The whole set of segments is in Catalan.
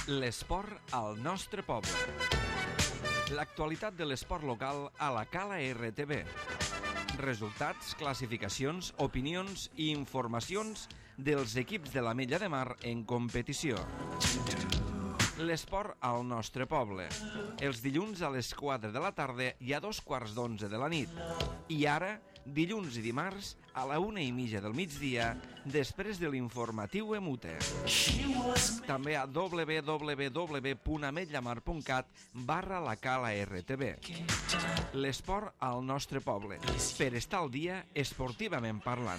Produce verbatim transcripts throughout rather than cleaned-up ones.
L'esport al nostre poble. L'actualitat de l'esport local a la Cala R T V. Resultats, classificacions, opinions i informacions dels equips de l'Ametlla de Mar en competició. L'esport al nostre poble. Els dilluns a les quatre de la tarda i a dos quarts d'onze de la nit. I ara, dilluns i dimarts, a la una i mitja del migdia, després de l'informatiu Emute. També a w w w punt ametllamar punt cat barra la Cala R T V. L'esport al nostre poble. Per estar al dia, esportivament parlant.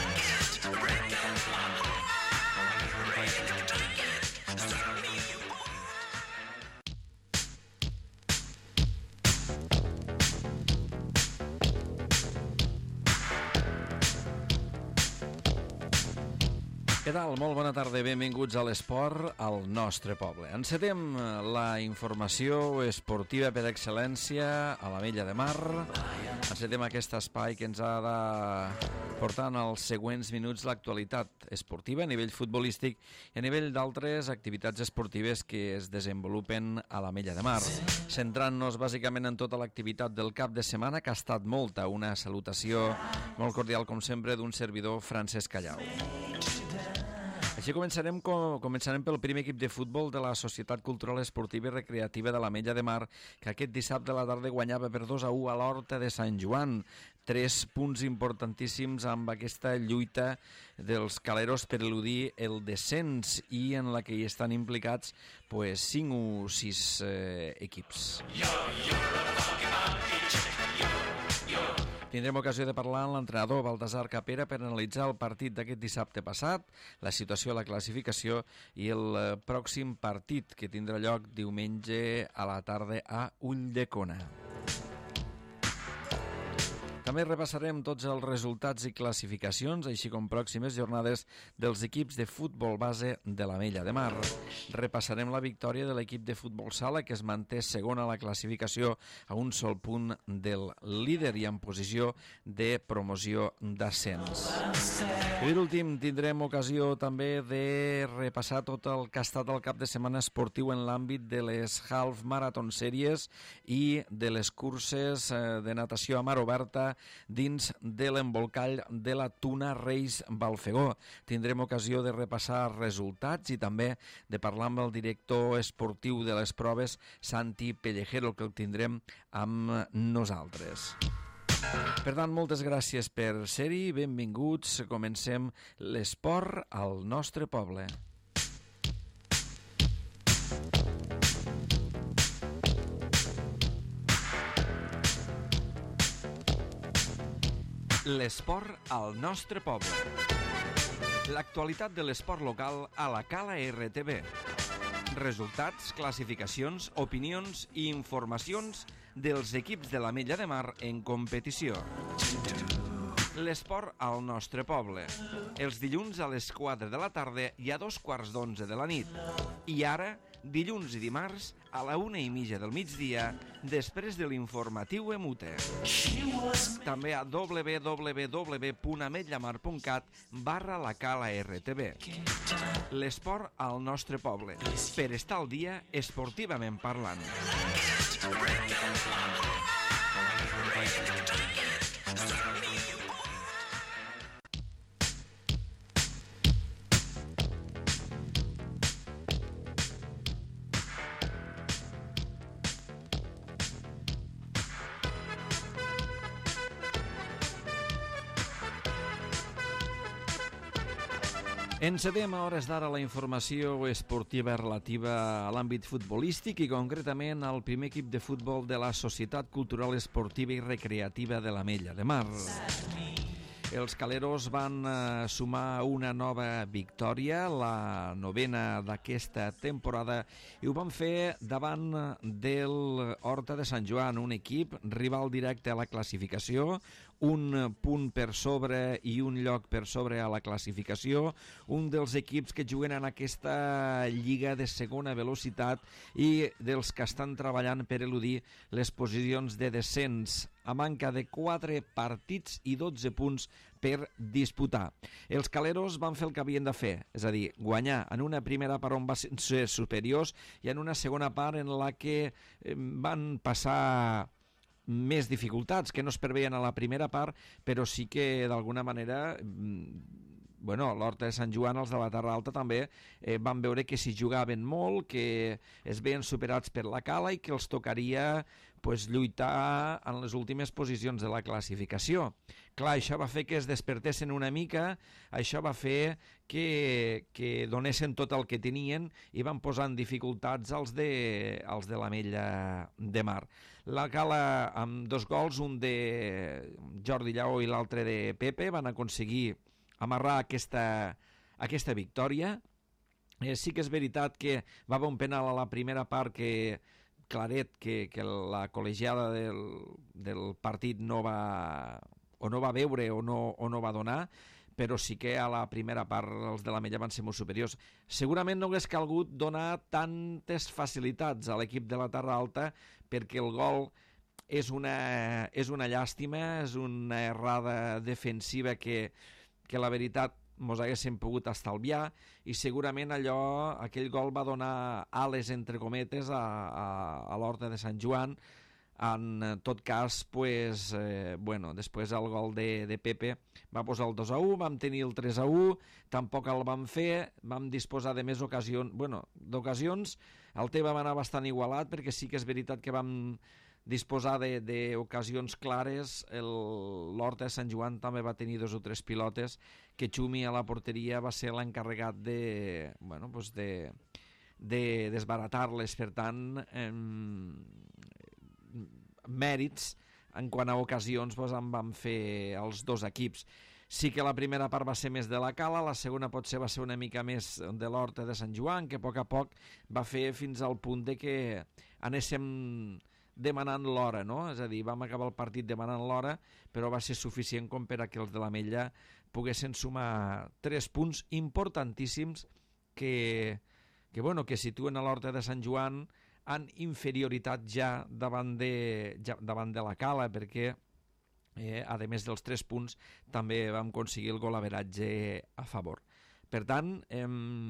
Què tal? Molt bona tarda, benvinguts a l'esport al nostre poble. Encetem la informació esportiva per excel·lència a l'Ametlla de Mar. Encetem aquest espai que ens ha de portar en els següents minuts l'actualitat esportiva a nivell futbolístic i a nivell d'altres activitats esportives que es desenvolupen a l'Ametlla de Mar. Centrant-nos bàsicament en tota l'activitat del cap de setmana, que ha estat molta. Una salutació molt cordial, com sempre, d'un servidor, Francesc Callau. Així començarem, començarem pel primer equip de futbol de la Societat Cultural Esportiva i Recreativa de l'Ametlla de Mar, que aquest dissabte a la tarda guanyava per dos a u a l'Horta de Sant Joan. Tres punts importantíssims amb aquesta lluita dels caleros per eludir el descens i en la que hi estan implicats pues, cinc o sis eh, equips. Yo, yo, Tindrem ocasió de parlar amb l'entrenador Baltasar Capera per analitzar el partit d'aquest dissabte passat, la situació a la classificació i el pròxim partit que tindrà lloc diumenge a la tarda a Ulldecona. També repassarem tots els resultats i classificacions, així com pròximes jornades dels equips de futbol base de l'Ametlla de Mar. Repassarem la victòria de l'equip de futbol sala, que es manté segon a la classificació a un sol punt del líder i en posició de promoció d'ascens. I per últim tindrem ocasió també de repassar tot el que ha estat el cap de setmana esportiu en l'àmbit de les Half Marathon Series i de les curses de natació a mar oberta dins de l'embolcall de la Tuna Reis Balfegó. Tindrem ocasió de repassar resultats i també de parlar amb el director esportiu de les proves, Santi Pellejero, que el tindrem amb nosaltres. Per tant, moltes gràcies per ser-hi, benvinguts, comencem l'esport al nostre poble. L'esport al nostre poble. L'actualitat de l'esport local a la Cala R T V. Resultats, classificacions, opinions i informacions dels equips de l'Ametlla de Mar en competició. L'esport al nostre poble. Els dilluns a les quatre de la tarda i a dos quarts d'onze de la nit. I ara, dilluns i dimarts, a la una i mitja del migdia, després de l'informatiu Emute. També a w w w punt ametllamar punt cat barra la Cala R T V. L'esport al nostre poble. Per estar al dia, esportivament parlant. Encedem a hores d'ara la informació esportiva relativa a l'àmbit futbolístic i concretament al primer equip de futbol de la Societat Cultural Esportiva i Recreativa de l'Ametlla de Mar. Els caleros van eh, sumar una nova victòria, la novena d'aquesta temporada, i ho van fer davant del Horta de Sant Joan, un equip rival directe a la classificació, un punt per sobre i un lloc per sobre a la classificació, un dels equips que juguen en aquesta lliga de segona velocitat i dels que estan treballant per eludir les posicions de descens a manca de quatre partits i dotze punts per disputar. Els caleros van fer el que havien de fer, és a dir, guanyar en una primera part on van ser superiors i en una segona part en la que van passar més dificultats que no es preveien a la primera part, però sí que d'alguna manera bueno, l'Horta de Sant Joan, els de la Terra Alta també eh, van veure que s'hi jugaven molt, que es veien superats per la Cala i que els tocaria pues, lluitar en les últimes posicions de la classificació. Clar, això va fer que es despertessin una mica, això va fer que, que donessin tot el que tenien i van posar en dificultats els de, els de l'Ametlla de Mar. La Cala, amb dos gols, un de Jordi Lleó i l'altre de Pepe, van aconseguir amarrar aquesta, aquesta victòria. Eh, sí que és veritat que va haver un penal a la primera part que claret que, que la col·legiada del, del partit no va, o no va veure o no, o no va donar, però sí que a la primera part els de l'Ametlla van ser molt superiors. Segurament no hagués calgut donar tantes facilitats a l'equip de la Terra Alta perquè el gol és una, és una llàstima, és una errada defensiva que que la veritat mos haguéssim pogut estalviar i segurament allò, aquell gol va donar ales entre cometes a, a, a l'Horta de Sant Joan. En tot cas, pues, eh, bueno, després el gol de, de Pepe va posar el dos a u, vam tenir el tres a u, tampoc el vam fer, vam disposar de més ocasions, bueno, d'ocasions, el tema va anar bastant igualat perquè sí que és veritat que vam disposar d'ocasions clares. L'Horta de Sant Joan també va tenir dos o tres pilotes que Xumi a la porteria va ser l'encarregat de, bueno, pues de, de desbaratar-les. Per tant, eh, mèrits en quant a ocasions pues, en van fer els dos equips. Sí que la primera part va ser més de la Cala, la segona potser va ser una mica més de l'Horta de Sant Joan, que a poc a poc va fer fins al punt de que anéssim demanant l'hora, no? És a dir, vam acabar el partit demanant l'hora, però va ser suficient com per a que els de l'Ametlla poguessin sumar tres punts importantíssims que, que, bueno, que situen a l'Horta de Sant Joan en inferioritat ja davant de, ja, davant de la Cala, perquè eh, a més dels tres punts també vam aconseguir el golaveratge a favor. Per tant, eh,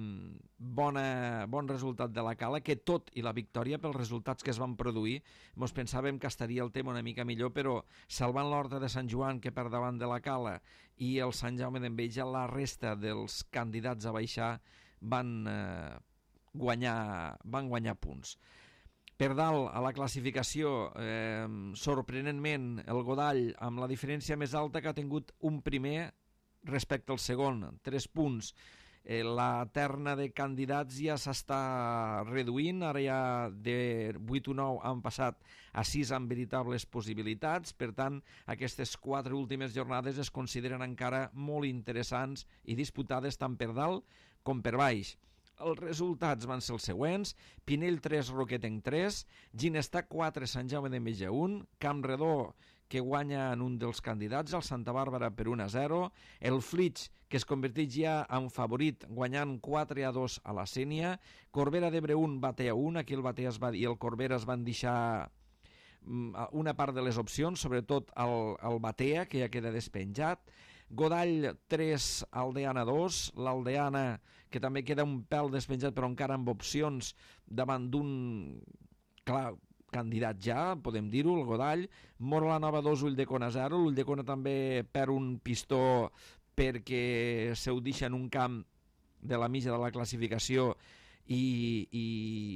bona, bon resultat de la Cala, que tot i la victòria pels resultats que es van produir, mos pensàvem que estaria el tema una mica millor, però salvant l'Horta de Sant Joan, que per davant de la Cala, i el Sant Jaume d'Enveja, la resta dels candidats a baixar van, eh, guanyar, van guanyar punts. Per dalt, a la classificació, eh, sorprenentment, el Godall, amb la diferència més alta que ha tingut un primer respecte al segon, tres punts. Eh, la terna de candidats ja s'està reduint, ara ja de vuit o nou han passat a sis amb veritables possibilitats, per tant, aquestes quatre últimes jornades es consideren encara molt interessants i disputades tant per dalt com per baix. Els resultats van ser els següents: Pinell tres, Roquetenc tres, Ginestar quatre, Sant Jaume d'Enveja un, Campredó, que guanya en un dels candidats, el Santa Bàrbara per un a zero, el Flix, que es converteix ja en favorit guanyant quatre a dos a la Sénia, Corbera d'Ebre un, Batea un, aquí el Batea es va, i el Corbera es van deixar una part de les opcions, sobretot el, el Batea, que ja queda despenjat, Godall tres, Aldeana dos, l'Aldeana, que també queda un pèl despenjat però encara amb opcions davant d'un, clar, candidat ja, podem dir-ho, el Godall. Mora la Nova dos, Ulldecona zero, l'Ulldecona també perd un pistó perquè s'ho deixa en un camp de la mitja de la classificació i, i,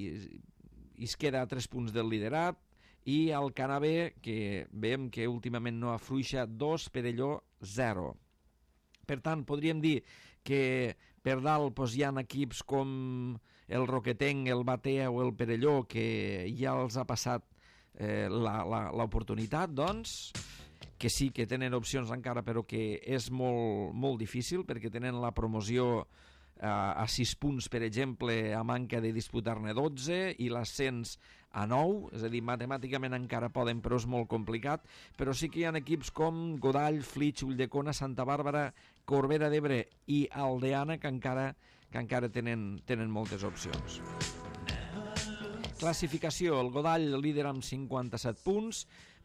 i es queda a tres punts del liderat. I el Canabé, que veiem que últimament no afluixa, dos, Perelló zero. Per tant, podríem dir que per dalt doncs, hi ha equips com el Roquetenc, el Batea o el Perelló que ja els ha passat eh, l'oportunitat, doncs, que sí que tenen opcions encara, però que és molt, molt difícil perquè tenen la promoció a sis punts, per exemple, a manca de disputar-ne dotze, i l'ascens a nou, és a dir, matemàticament encara poden, però és molt complicat. Però sí que hi ha equips com Godall, Flix, Ulldecona, Santa Bàrbara, Corbera d'Ebre i Aldeana que encara, que encara tenen, tenen moltes opcions. Classificació: el Godall líder amb cinquanta-set punts,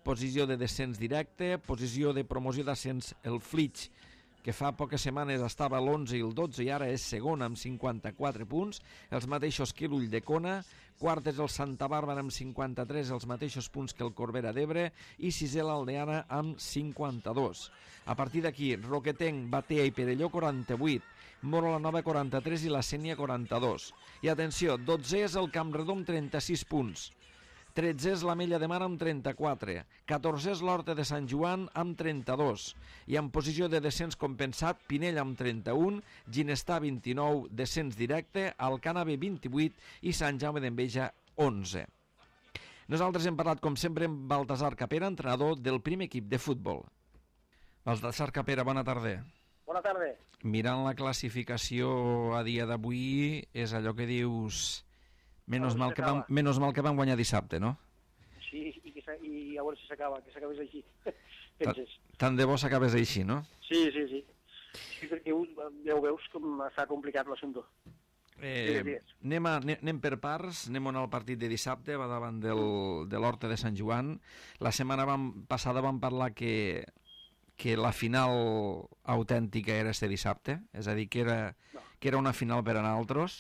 posició de descens directe, posició de promoció d'ascens el Flix, que fa poques setmanes estava a l'onze i el dotze i ara és segon amb cinquanta-quatre punts, els mateixos que l'Ulldecona, quart és el Santa Bàrbara amb cinquanta-tres, els mateixos punts que el Corbera d'Ebre, i sisè l'Aldeana amb cinquanta-dos. A partir d'aquí, Roquetenc, Batea i Perelló quaranta-vuit, Moro la Nova quaranta-tres i la Sénia quaranta-dos. I atenció, dotzè és el Campredó amb trenta-sis punts. tretzè és l'Ametlla de Mar amb trenta-quatre, catorzè és l'Horta de Sant Joan amb trenta-dos, i en posició de descens compensat, Pinell amb trenta-un, Ginestar vint-i-nou, descens directe, Alcana B vint-i-vuit i Sant Jaume d'Enveja onze. Nosaltres hem parlat, com sempre, amb Baltasar Capera, entrenador del primer equip de futbol. Baltasar Capera, bona tarda. Bona tarda. Mirant la classificació a dia d'avui, és allò que dius... Menos mal, que van, menos mal que van guanyar dissabte, no? Sí, i, que i a veure si s'acaba, que s'acabés així. Penses? Tant de bo s'acabés així, no? Sí, sí, sí. Sí, perquè ja ho veus com està complicat l'assumpte. Eh, anem, a, anem per parts, anem on el partit de dissabte, va davant del, de l'Horta de Sant Joan. La setmana vam, passada vam parlar que, que la final autèntica era este dissabte, és a dir, que era, no. que era una final per a nosaltres.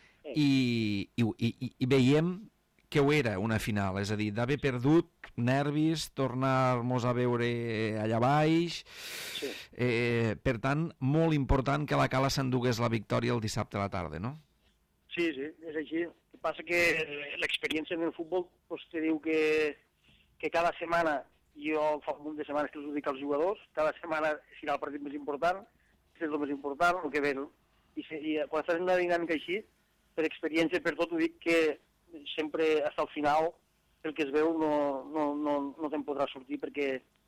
I, i, i, i veiem que ho era una final, és a dir, d'haver perdut nervis, tornar-nos a veure allà baix, sí. eh, per tant, molt important que la Cala s'endugués la victòria el dissabte a la tarda, no? Sí, sí, és així. El que passa que l'experiència en el futbol pues, te diu que, que cada setmana, jo fa un munt de setmanes que els ho dic als jugadors, cada setmana serà el partit més important, és el més important, el que ve, i, i quan estàs en una dinàmica així, per experiència, per tot ho dic, que sempre fins al final el que es veu no, no, no, no te'n podrà sortir perquè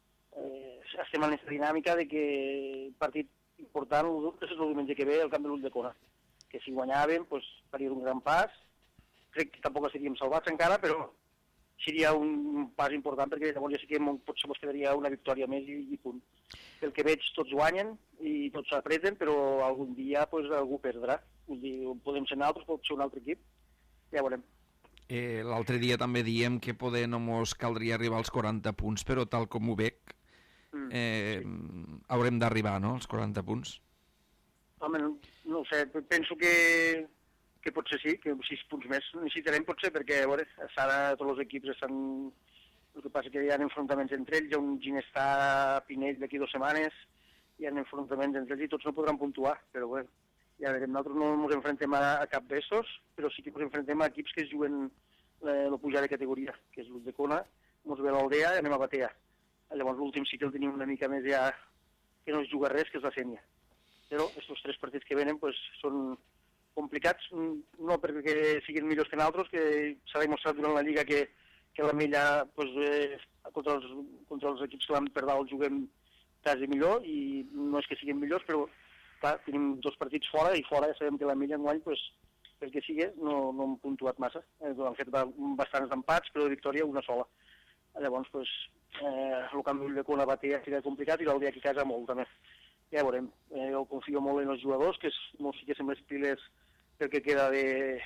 eh, estem en aquesta dinàmica de que el partit important és el diumenge que ve al camp de l'Ulldecona, que si guanyàvem pues, faria un gran pas, crec que tampoc seríem salvats encara, però seria un pas important perquè llavors ja sí que potser ens quedaria una victòria més i, i punt. El que veig tots guanyen i tots s'apreten, però algun dia pues, algú perdrà. Vull dir, podem ser nosaltres, pot ser un altre equip, ja veurem. Eh, L'altre dia també diem que poder no mos caldria arribar als quaranta punts, però tal com ho veig, mm, eh, sí. haurem d'arribar, no?, als quaranta punts. Home, no, no ho sé, penso que, que potser sí, que sis punts més necessitarem potser, perquè a veure, ara tots els equips estan... El que passa que hi ha enfrontaments entre ells, hi ha un Ginestar Pinell d'aquí dues setmanes, hi ha enfrontaments entre ells i tots no podran puntuar, però bé, ja veurem, nosaltres no ens enfrontem a, a cap d'estos, però sí que ens enfrontem a equips que es juguen eh, la pujada de categoria, que és l'Ulldecona, ens ve l'Aldea i anem a Batea. Llavors l'últim sí que el tenim una mica més ja que no es juga res, que és la Sénia. Però aquests tres partits que venen pues, són complicats, no perquè siguin millors que nosaltres, que s'ha demostrat durant la Lliga que, que la Mella pues, eh, contra, els, contra els equips que van per dalt juguem quasi millor i no és que siguin millors, però clar, tenim dos partits fora i fora ja sabem que la Mella enguany, pues, pel que sigui, no, no hem puntuat massa. Eh, han fet bastants empats, però de victòria una sola. Llavors, pues, eh, el canvi de Cona Batea serà complicat i l'Aldea aquí a casa molt, també. Ja veurem. Eh, jo confio molt en els jugadors, que no fiquéssim les piles pel que queda de,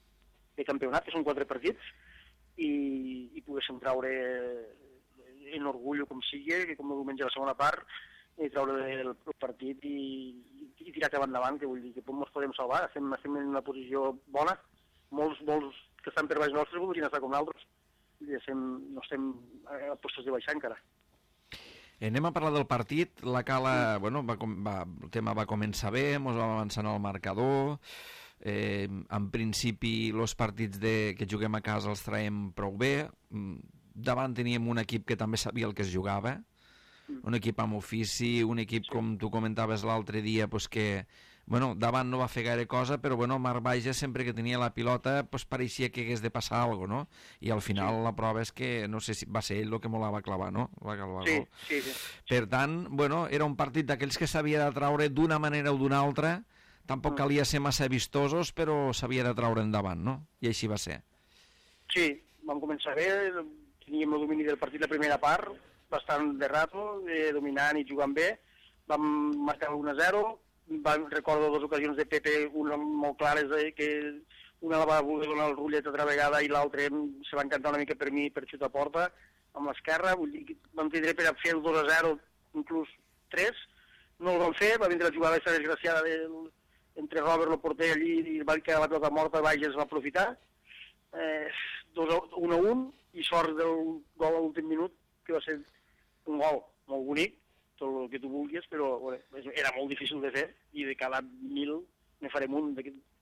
de campionat, que són quatre partits, i, i poguéssim traure en orgullo com sigui, que com el diumenge a la segona part, i treure el, el partit i, i, i tirar cap endavant, que vull dir que ens podem salvar, estem, estem en una posició bona, molts, molts que estan per baix nostres voldrien estar com nosaltres, i estem, no estem a postos de baixar encara. Eh, anem a parlar del partit, la Cala, sí. bueno, va, va, el tema va començar bé, ens vam avançar al marcador, eh, en principi els partits de, que juguem a casa els traiem prou bé, davant teníem un equip que també sabia el que es jugava, un equip amb ofici, un equip, com tu comentaves l'altre dia, pues que, bueno, davant no va fer gaire cosa, però bueno, Marc Baja sempre que tenia la pilota pues pareixia que hagués de passar alguna cosa, no? I al final sí. La prova és que, no sé si va ser ell el que me la va clavar, no? Va clavar sí, sí, sí. Per tant, bueno, era un partit d'aquells que s'havia de traure d'una manera o d'una altra, tampoc calia ser massa vistosos, però s'havia de traure endavant, no? I així va ser. Sí, vam començar bé, teníem el domini del partit la primera part, bastant de rato, eh, dominant i jugant bé, vam marcar un a zero, vam, recordo dues ocasions de Pepe, una molt clares, eh, que una la va voler donar el Rullet altra vegada i l'altra se va encantar una mica per mi per xutar a porta, amb l'esquerra, vull dir que vam tindre per a fer el dos a zero, inclús tres, no el vam fer, va vindre a jugar aquesta desgraciada de, entre Robert, el porter allí, i va quedar la pilota morta, Bages va aprofitar, eh, un a un, i sort del gol a l'últim minut, que va ser un gol molt bonic, tot el que tu vulguis, però bueno, era molt difícil de fer, i de cada mil ne farem un,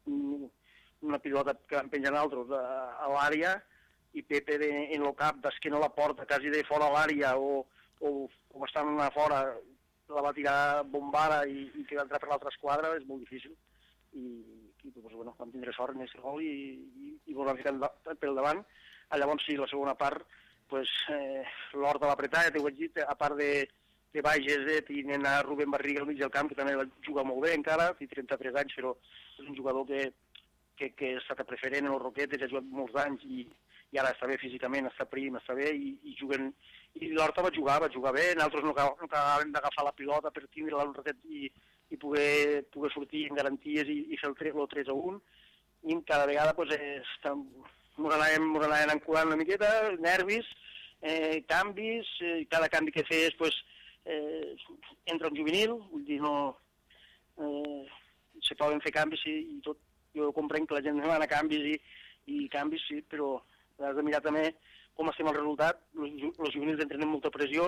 una pilota que van penjar altres a, a l'àrea, i Pepe de, en el cap d'esquena a la porta, quasi de fora a l'àrea, o, o, o bastant a fora, la va tirar bombara i, i que va entrar per l'altra esquadra, és molt difícil. I, i doncs, bueno, vam tindre sort en aquest gol i, i, i ens vam ficar pel davant. Llavors, sí, la segona part, pues, eh, l'Horta va apretar, ja t'ho he dit, a part de, de Bages, eh, tenen a Rubén Barriga al mig del camp, que també va jugar molt bé encara, té trenta-tres anys, però és un jugador que, que, que ha estat preferent en els Roquetes, ha jugat molts anys i, i ara està bé físicament, està prim, està bé, i, i juguen... I l'Horta va jugar, va jugar bé, nosaltres no acabàvem d'agafar la pilota per tindre-la un ratet i, i poder, poder sortir en garanties i, i fer el tres a un, i cada vegada pues, eh, ens anàvem, anàvem encurant una miqueta, nervis, eh, canvis, eh, cada canvi que fes pues, eh, entra un juvenil, vull dir, no... Eh, se poden fer canvis i, i tot, jo comprenc que la gent demana canvis i, i canvis, sí, però has de mirar també com estem al resultat. Els juvenils entrenen molta pressió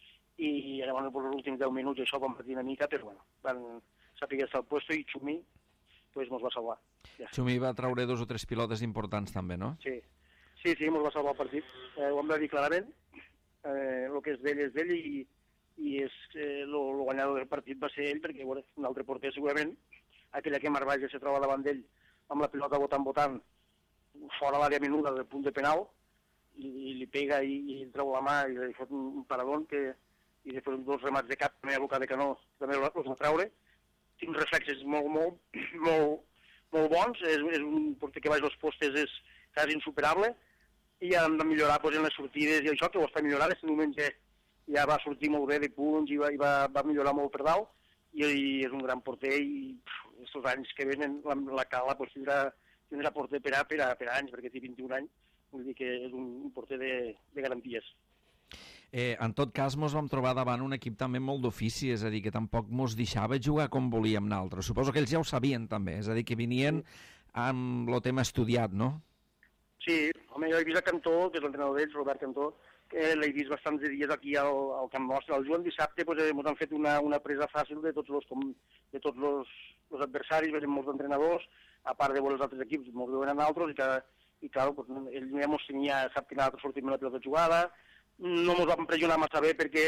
i llavors per els últims deu minuts això van patir una mica, però bueno, van saber estar al puesto i Xumi pues, mos va salvar. Ja. Xumi va treure dos o tres pilotes importants també, no? Sí, sí, sí, mos va salvar el partit. Eh, ho hem de dir clarament, eh, el que és d'ell és d'ell i, i és eh, el guanyador del partit va ser ell, perquè bueno, un altre porter segurament, aquella que Marvaja se troba davant d'ell amb la pilota votant-votant fora l'àrea menuda del punt de penal, i, i li pega i, i treu la mà i li fot un, un paradón que, i després dos remats de cap també a Luca de Canó també els va treure. Tinc reflexes molt, molt, molt, molt bons, és, és un porter que baix als postes és quasi insuperable i ja hem de millorar pues, en les sortides i això que ho està millorant, aquest diumenge ja va sortir molt bé de punts i va, i va, va millorar molt per dalt i, i és un gran porter i aquests anys que venen la, la Cala pues, tindrà, tindrà porter per a, per, a, per a anys perquè té vint-i-un anys. Vull dir que és un porter de, de garanties. Eh, en tot cas, mos vam trobar davant un equip també molt d'ofici, és a dir, que tampoc mos deixava jugar com volíem nosaltres. Suposo que ells ja ho sabien també, és a dir, que venien amb el tema estudiat, no? Sí, home, jo he vist a Cantó, que és l'entrenador d'ells, Robert Cantó, que l'he vist bastants de dies aquí al, al camp nostre. El Joan dissabte pues, ens han fet una, una presa fàcil de tots els, com, de tots els, els adversaris, venen molts entrenadors, a part de veure els altres equips, molts veuen a altres, i cada i clar, pues, ell ja mos tenia, sap que nosaltres sortim una pilota jugada, no mos vam pressionar massa bé perquè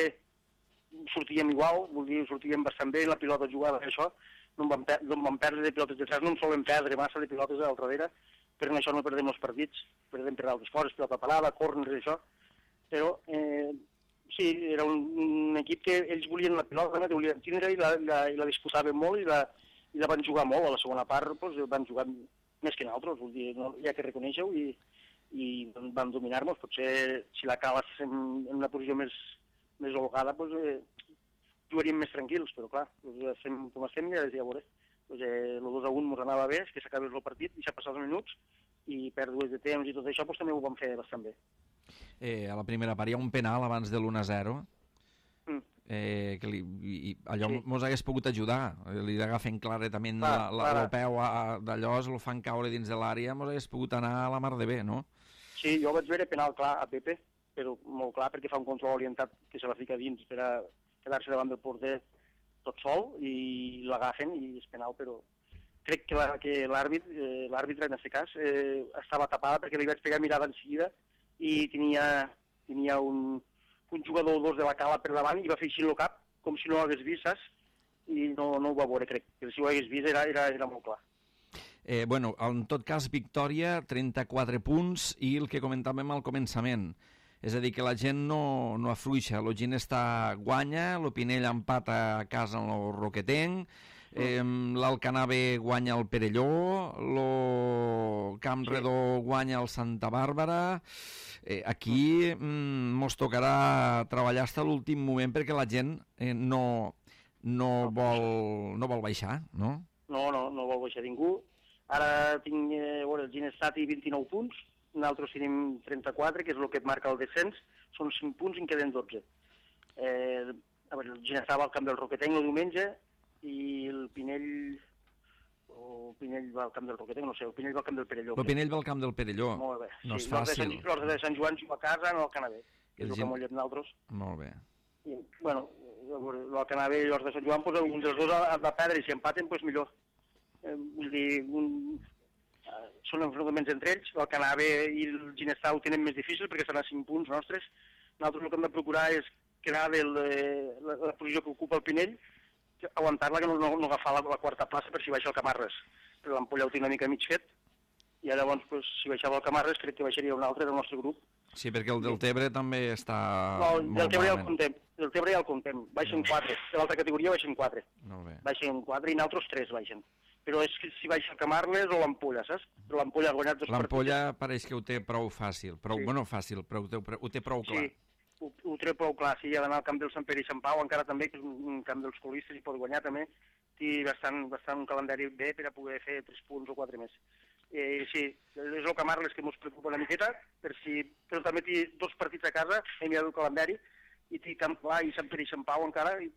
sortíem igual, vull dir, sortíem bastant bé la pilota jugada, això, no em vam, per no em vam perdre de pilotes de tres, no em solen perdre massa de pilotes al darrere, però en això no perdem els partits, perdem per altres fores, pilota parada, corners i això, però eh, sí, era un, un equip que ells volien la pilota, que volien tindre i la, la, i la disputaven molt i la, i la van jugar molt, a la segona part pues, van jugar més que nosaltres, vull dir, no, ja que reconeixeu, i, i van dominar-nos. Potser si la Cala en, en una posició més, més holgada, pues, eh, jugaríem més tranquils, però clar, pues, estem, com estem ja, ja veuré. Pues, eh, el dos a un ens anava bé, és que s'acabés el partit, i s'ha passat els minuts, i pèrdues de temps i tot això, pues, també ho vam fer bastant bé. Eh, a la primera part hi ha un penal abans de l'un a zero, mm. Eh, que li, i allò sí. Mos hagués pogut ajudar, li agafen clarament clar, la, la, el peu d'allò, el fan caure dins de l'àrea, mos hagués pogut anar a la mar de bé, no? Sí, jo vaig veure penal clar a Pepe, però molt clar perquè fa un control orientat que se la fica dins per a quedar-se davant del porter tot sol i l'agafen i és penal, però crec que l'àrbitre, eh, l'àrbitre en aquest cas, eh, estava tapada perquè li vaig pegar mirada en seguida i tenia, tenia un un jugador o dos de la Cala per davant i va fer així el cap, com si no ho hagués vist, saps? I no, no ho va veure, crec. Però si ho hagués vist era, era, era molt clar. Eh, bueno, en tot cas, victòria, trenta-quatre punts, i el que comentàvem al començament. És a dir, que la gent no, no afluixa, la gent està guanya, l'Opinell empata a casa en el Roquetenc, eh, l'Alcanave guanya el Perelló, el Camp Redó guanya el Santa Bàrbara. Eh, aquí mm, mos tocarà treballar fins a l'últim moment perquè la gent eh, no, no, vol, no vol baixar, no? No, no, no vol baixar ningú. Ara tinc eh, el Ginestati vint-i-nou punts, nosaltres tenim trenta-quatre, que és el que et marca el descens, són cinc punts i en queden dotze. Eh, a veure, el Ginestar va al camp del Roquetenc el diumenge i el Pinell... o el Pinell va al camp del Roquetenc, no sé, el Pinell va al camp del Perelló. El Pinell va al camp del Perelló. Molt bé. No sí, és fàcil. L'Horta de Sant Joan juga a casa, no al Canavell, que és el, el que mollet nosaltres. Molt bé. I, bueno, el Canavell i l'Horta de Sant Joan, doncs, un dels dos ha de perdre, i si empaten, doncs millor. Eh, vull dir, un, eh, són enfrontaments entre ells, el Canavell i el Ginestar ho tenen més difícil perquè estan a cinc punts nostres. Nosaltres el que hem de procurar és quedar de la, la, la posició que ocupa el Pinell, aguantar-la, que no, no, no agafar la, la quarta plaça per si baixa el Camarres. Però l'Ampolla ho té una mica mig fet, i llavors, pues, si baixava el Camarres, crec que baixaria un altre del nostre grup. Sí, perquè el del Tebre també està no, molt del Tebre ja el malament. comptem, del Tebre ja el comptem, baixen No. quatre, de l'altra categoria baixen quatre. Molt bé. Baixen quatre i nosaltres tres baixen. Però és que si baixa el Camarles o l'Ampolla, saps? Però l'Ampolla ha guanyat dos partits. L'Ampolla pareix que ho té prou fàcil, prou, Sí. bueno, fàcil, però ho té, ho té prou clar. Sí, ho, ho té prou clar, sí, ha d'anar al camp del Sant Pere i Sant Pau, encara també, que és un, un camp dels colistes i pot guanyar també, té bastant, bastant un calendari bé per a poder fer tres punts o quatre més. Eh, sí, és el Camarles que ens preocupa una miqueta, per si, però també té dos partits a casa, hem mirat el calendari, i té Camp Pla i Sant Pere i Sant Pau encara, i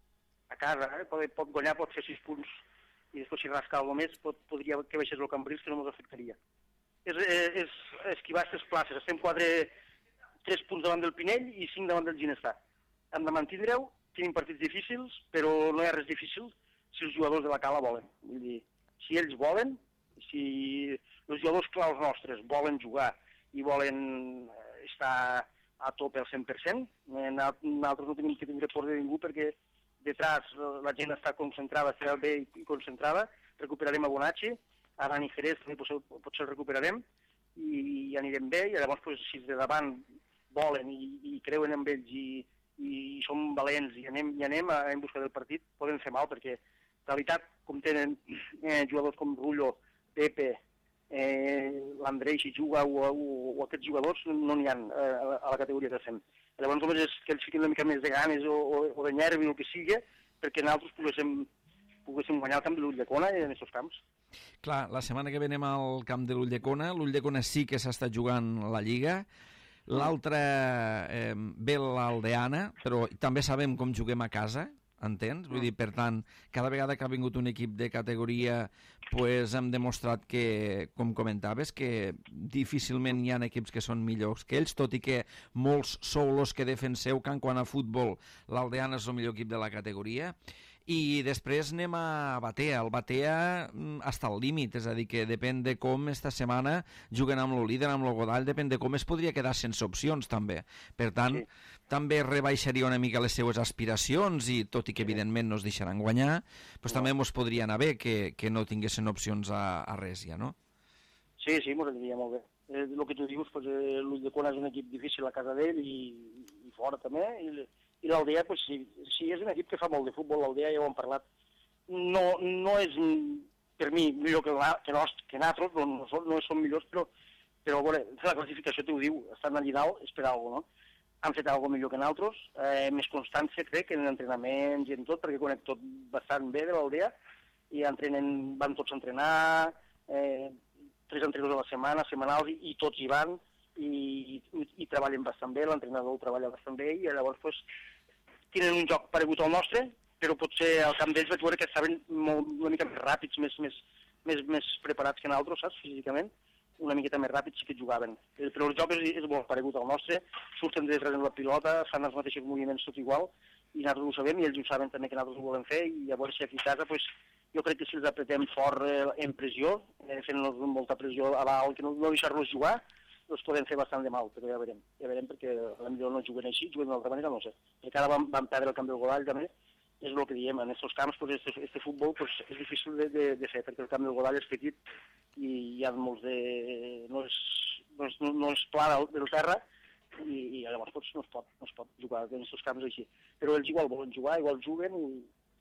a casa, eh? pot, pot guanyar, pot fer sis punts, i després si rasca alguna més, pot, podria que baixés el Cambrils, que no ens afectaria. És, és, és esquivar aquestes places, estem quatre... tres punts davant del Pinell i cinc davant del Ginestar. Hem de mantindre-ho, tenim partits difícils, però no hi ha res difícil si els jugadors de la Cala volen. Vull dir, si ells volen, si els jugadors claus nostres volen jugar i volen estar a tope al cent per cent, nosaltres no tenim que tindre por de ningú perquè detrás la gent està concentrada, està bé i concentrada, recuperarem a Bonacci, a Dani Jerez també potser, potser el recuperarem i, i anirem bé, i llavors pues, si de davant volen i, i creuen en ells i, i som valents i anem, i anem a, en busca del partit, poden fer mal, perquè de veritat, com tenen eh, jugadors com Rullo, Pepe, eh, l'Andrei si juga o, o, o aquests jugadors no n'hi ha eh, a la categoria que fem. Llavors només és que ells fiquin una mica més de ganes o, o, o de nervi o el que sigui, perquè nosaltres poguéssim, poguéssim guanyar el camp de l'Ulldecona en aquests camps. Clar, la setmana que ve anem al camp de l'Ulldecona. L'Ulldecona sí que s'està jugant la Lliga. L'altre eh, ve l'Aldeana, però també sabem com juguem a casa, entens? Vull dir, per tant, cada vegada que ha vingut un equip de categoria, pues, hem demostrat que, com comentaves, que difícilment hi ha equips que són millors que ells, tot i que molts sou los que defenseu que en quant a futbol l'Aldeana és el millor equip de la categoria. I després anem a Batea. El Batea està al límit, és a dir, que depèn de com esta setmana juguen amb el líder, amb el Godall, depèn de com es podria quedar sense opcions, també. Per tant, sí. també rebaixaria una mica les seues aspiracions, i tot i que, evidentment, no es deixaran guanyar, doncs no. també mos podria anar bé que, que no tinguessin opcions a, a res, ja, no? Sí, sí, mos aniria molt bé. Eh, el que tu dius, pues, eh, l'Ulldecona és un equip difícil a casa d'ell i, i fora també, i i l'Aldea, pues, sí, sí, és un equip que fa molt de futbol, l'Aldea ja ho hem parlat. No, no és, per mi, millor que, que, nos, que nosaltres, no, no, som, no som millors, però, però a veure, la classificació t'ho diu, estan allà dalt, és per alguna cosa, no? Han fet alguna millor que nosaltres, eh, més constància, crec, en entrenaments i en tot, perquè conec tot bastant bé de l'Aldea, i entrenen, van tots a entrenar, eh, tres entrenadors a la setmana, setmanals, i, i tots hi van, i, i, i treballen bastant bé, l'entrenador treballa bastant bé, i llavors, pues, tenen un joc paregut al nostre, però potser al camp d'ells vaig veure que estaven molt, una mica més ràpids, més, més, més, més preparats que nosaltres, saps, físicament, una miqueta més ràpids sí que jugaven. Però el joc és, és molt paregut al nostre, surten de darrere la pilota, fan els mateixos moviments tot igual, i nosaltres ho sabem, i ells ho saben també que nosaltres ho volem fer, i llavors si aquí a casa, pues, jo crec que si els apretem fort eh, en pressió, eh, fent-nos molta pressió a dalt, que no, no deixar-los jugar, els podem fer bastant de mal, però ja veurem. Ja veurem perquè potser no juguen així, juguen d'altra manera, no sé. Perquè ara vam, vam perdre el camp del Godall també, és el que diem, en aquests camps, pues, este, este futbol pues, és difícil de, de, de fer, perquè el camp del Godall és petit i hi ha molts de... no és, no és, no és pla del, del terra, i, i llavors pues, no, es pot, no es pot jugar en aquests camps així. Però ells igual volen jugar, igual juguen, i,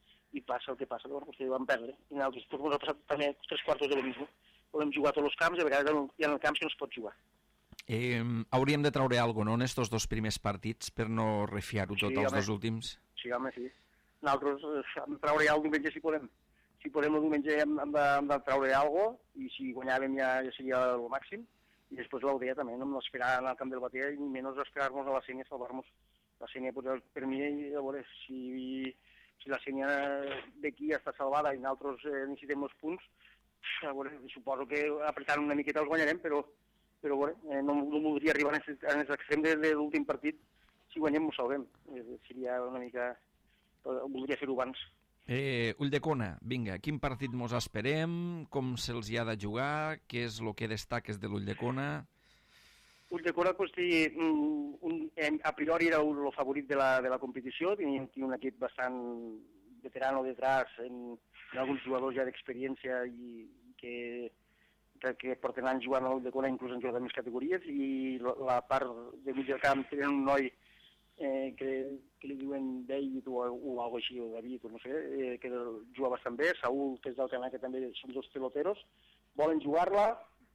i passa el que passa, llavors pues, van perdre. I nosaltres pues, ens ha passat també tres quartos de lo mismo. Volem jugar a tots els camps i a vegades hi ha camps que no es pot jugar. Eh, hauríem de traure alguna cosa, no, en estos dos primers partits, per no refiar-ho tot sí, als home. dos últims? Sí, home, sí. Nosaltres hem de traure ja el diumenge si podem. Si podem el diumenge hem, hem, de, hem de traure alguna cosa, i si guanyàvem ja, ja seria el màxim, i després l'Aldea també, no m'esperar anar al camp del Batea i ni menys esperar-nos a la Sénia a salvar-nos. La Sénia, pues, per mi, a veure, si, si la Sénia d'aquí està salvada i nosaltres eh, necessitem els punts, a veure, suposo que apretant una miqueta els guanyarem, però, però a veure, eh, no, no voldria arribar en l'extrem de, de l'últim partit. Si guanyem, ho salvem. Eh, seria una mica... Voldria fer-ho abans. Eh, Ulldecona, vinga, quin partit mos esperem? Com se'ls hi ha de jugar? Què és el que destaques de l'Ulldecona? Ulldecona, pues, té, un, un, a priori era el favorit de la, de la competició, tenia un equip bastant veterano detrás, en, en alguns jugadors ja d'experiència i que, que, que porten anys jugant a l'Ulldecona, inclús en jugat en més categories, i la, la part de mig del camp tenen un noi Eh, que, que li diuen David o, o alguna així, o David, o no sé, eh, que juga bastant bé, Saúl, que és del Canà, que també són dos peloteros, volen jugar-la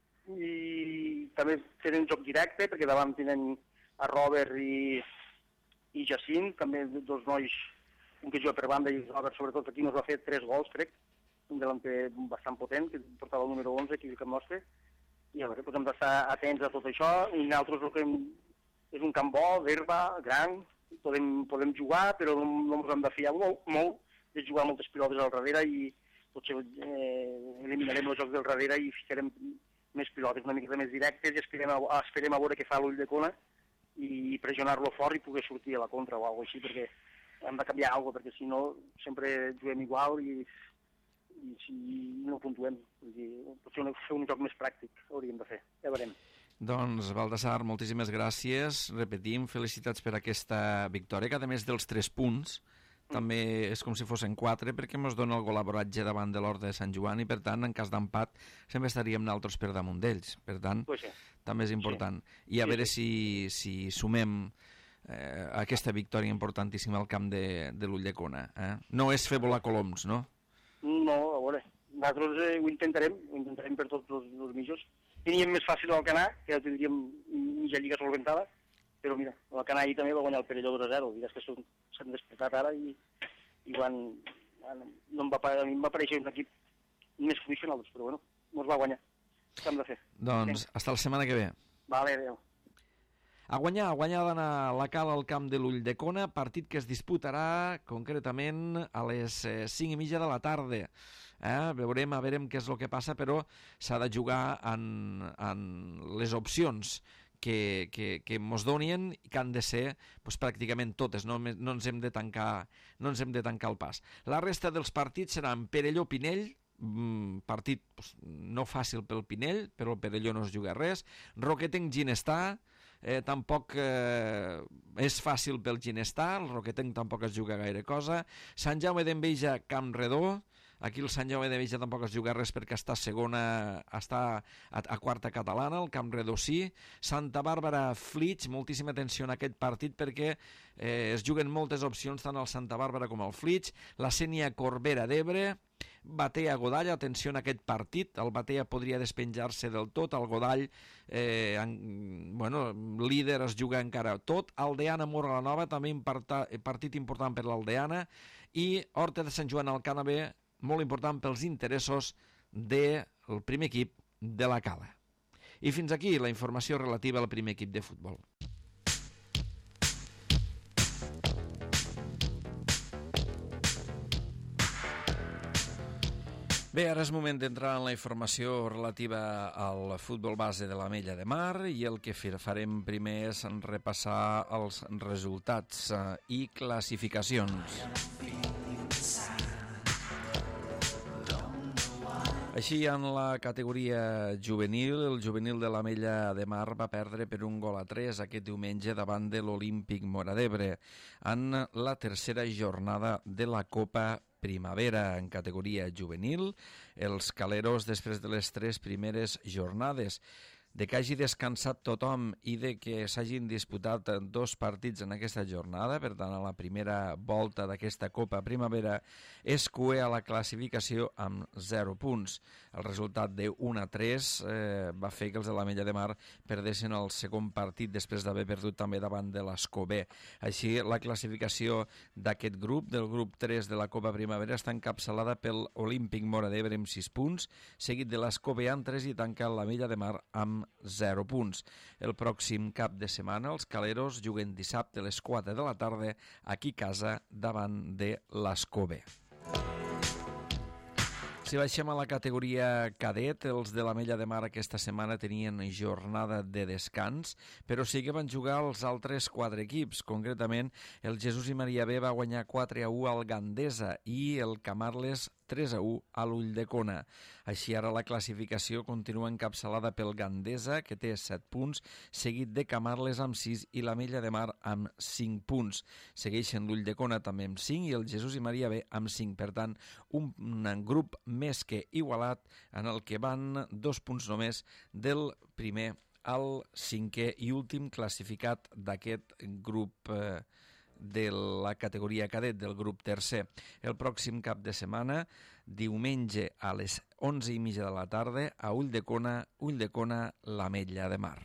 i també tenen joc directe, perquè davant tenen a Robert i, i Jacint, també dos nois, un que juga per banda i Robert, sobretot aquí, nos va fer tres gols, crec, un delanter bastant potent, que portava el número onze, aquí al camp nostre, i a veure, doncs hem d'estar atents a tot això, i nosaltres el que hem és un camp bo, d'herba, gran, podem, podem jugar, però no, no ens hem de fiar molt, molt de jugar moltes pilotes al darrere i potser eh, eliminarem el joc del darrere i ficarem més pilotes una mica més directes i esperem a, esperem a veure què fa l'Ulldecona i pressionar-lo fort i poder sortir a la contra o alguna cosa així, perquè hem de canviar alguna cosa, perquè si no sempre juguem igual i, i si no puntuem. Vull dir, potser fer un joc més pràctic hauríem de fer, ja veurem. Doncs, Baldassar, moltíssimes gràcies. Repetim, felicitats per aquesta victòria, que a més dels tres punts, mm. també és com si fossin quatre, perquè ens dona el col·laboratge davant de l'Horta de Sant Joan i, per tant, en cas d'empat, sempre estaríem nosaltres per damunt d'ells. Per tant, pues sí. també és important. Sí. I a sí, veure sí. si, si sumem eh, aquesta victòria importantíssima al camp de, de l'Ulldecona. Eh? No és fer volar coloms, no? No, a veure, nosaltres eh, ho intentarem, ho intentarem per tots els, els mitjos. Teníem més fàcil al Canà, que ja tindríem mitja lliga solventada, però mira, el Canà ahir també va guanyar el Perelló dos a zero, diràs que s'han despertat ara i, i van, no em va, a mi em va aparèixer un equip més fluix que nosaltres, però bueno, ens va guanyar. Què hem de fer? Doncs, hasta la setmana que ve. Vale, adéu. A guanyar, a guanyar d'anar la Cala al camp de l'Ulldecona, partit que es disputarà concretament a les cinc i mitja de la tarda. Eh? Veurem, a veurem què és el que passa, però s'ha de jugar en, en les opcions que, que, que ens donin i que han de ser pues, pràcticament totes, no, no, ens hem de tancar, no ens hem de tancar el pas. La resta dels partits seran Perelló-Pinell, partit pues, no fàcil pel Pinell, però el Perelló no es juga res, Roquetenc-Ginestà, Eh, tampoc eh, és fàcil pel Ginestà, el Roquetenc tampoc es juga gaire cosa, Sant Jaume d'Enveja, Camp Redó, aquí el Sant Jaume d'Enveja tampoc es juga res perquè està a segona, està a, a quarta catalana, el Camp Redó sí, Santa Bàrbara Flix, moltíssima atenció en aquest partit perquè eh, es juguen moltes opcions tant al Santa Bàrbara com al Flix, la Sénia Corbera d'Ebre, Batea Godall, atenció en aquest partit, el Batea podria despenjar-se del tot, el Godall eh, en, bueno, líder es juga encara tot, Aldeana Mora la Nova, també imparta, partit important per l'Aldeana, i Horta de Sant Joan al Canabé, molt important pels interessos del primer equip de la Cala. I fins aquí la informació relativa al primer equip de futbol. Bé, ara és moment d'entrar en la informació relativa al futbol base de l'Ametlla de Mar i el que farem primer és repassar els resultats i classificacions. Així, en la categoria juvenil, el juvenil de l'Ametlla de Mar va perdre per un gol a tres aquest diumenge davant de l'Olímpic Móra d'Ebre en la tercera jornada de la Copa Primavera en categoria juvenil. Els caleros, després de les tres primeres jornades, de que hagi descansat tothom i de que s'hagin disputat dos partits en aquesta jornada, per tant, a la primera volta d'aquesta Copa Primavera, és cué a la classificació amb zero punts. El resultat de un a tres eh, va fer que els de l'Ametlla de Mar perdessin el segon partit després d'haver perdut també davant de l'Escobé. Així, la classificació d'aquest grup, del grup tres de la Copa Primavera, està encapçalada pel Olímpic Móra d'Ebre amb sis punts, seguit de l'Escobé amb tres i tanca l'Ametlla de Mar amb amb zero punts. El pròxim cap de setmana els Caleros juguen dissabte a les quatre de la tarda aquí a casa davant de l'Escó B. Si baixem a la categoria cadet, els de l'Ametlla de Mar aquesta setmana tenien jornada de descans, però sí que van jugar els altres quatre equips. Concretament, el Jesús i Maria B va guanyar quatre a u al Gandesa i el Camarles tres a u a l'Ulldecona. Així ara la classificació continua encapçalada pel Gandesa, que té set punts, seguit de Camarles amb sis i l'Ametlla de Mar amb cinc punts. Segueixen l'Ulldecona també amb cinc i el Jesús i Maria B amb cinc. Per tant, un, un grup més que igualat en el que van dos punts només del primer al cinquè i últim classificat d'aquest grup eh, de la categoria cadet del grup tercer. El pròxim cap de setmana, diumenge a les onze i mitja de la tarda, a Ulldecona, Ulldecona, l'Ametlla de Mar.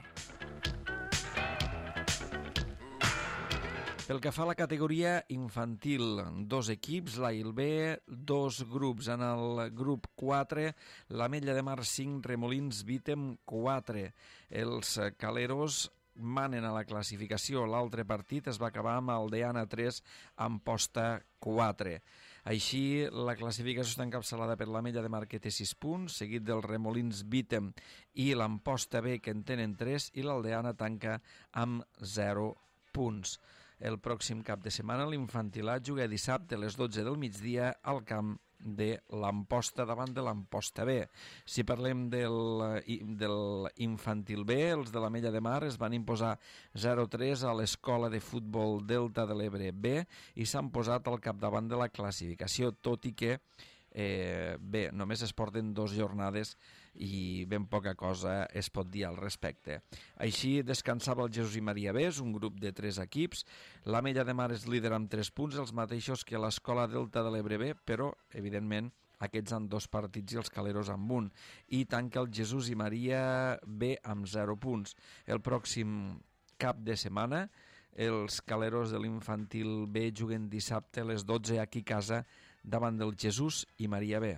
Pel que fa a la categoria infantil, dos equips, l'A i el B, dos grups. En el grup quatre, l'Ametlla de Mar cinc, Remolins Vítem quatre. Els Caleros manen a la classificació. L'altre partit es va acabar amb el Deana tres, Amposta quatre. Així, la classificació està encapçalada per l'Ametlla de Mar, que té sis punts, seguit del Remolins Vítem i l'Amposta B, que en tenen tres, i l'Aldeana tanca amb zero punts. El pròxim cap de setmana l'infantilat juga dissabte a les dotze del migdia al camp de l'Amposta davant de l'Amposta B. Si parlem del, del infantil B, els de l'Ametlla de Mar es van imposar zero a tres a l'Escola de Futbol Delta de l'Ebre B i s'han posat al capdavant de la classificació, tot i que eh, bé, només es porten dues jornades i ben poca cosa es pot dir al respecte. Així descansava el Jesús i Maria B, és un grup de tres equips. L'Ametlla de Mar és líder amb tres punts, els mateixos que l'Escola Delta de l'Ebre B, però, evidentment, aquests han dos partits i els Caleros amb un. I tanca el Jesús i Maria B amb zero punts. El pròxim cap de setmana, els Caleros de l'infantil B juguen dissabte a les dotze aquí a casa davant del Jesús i Maria B.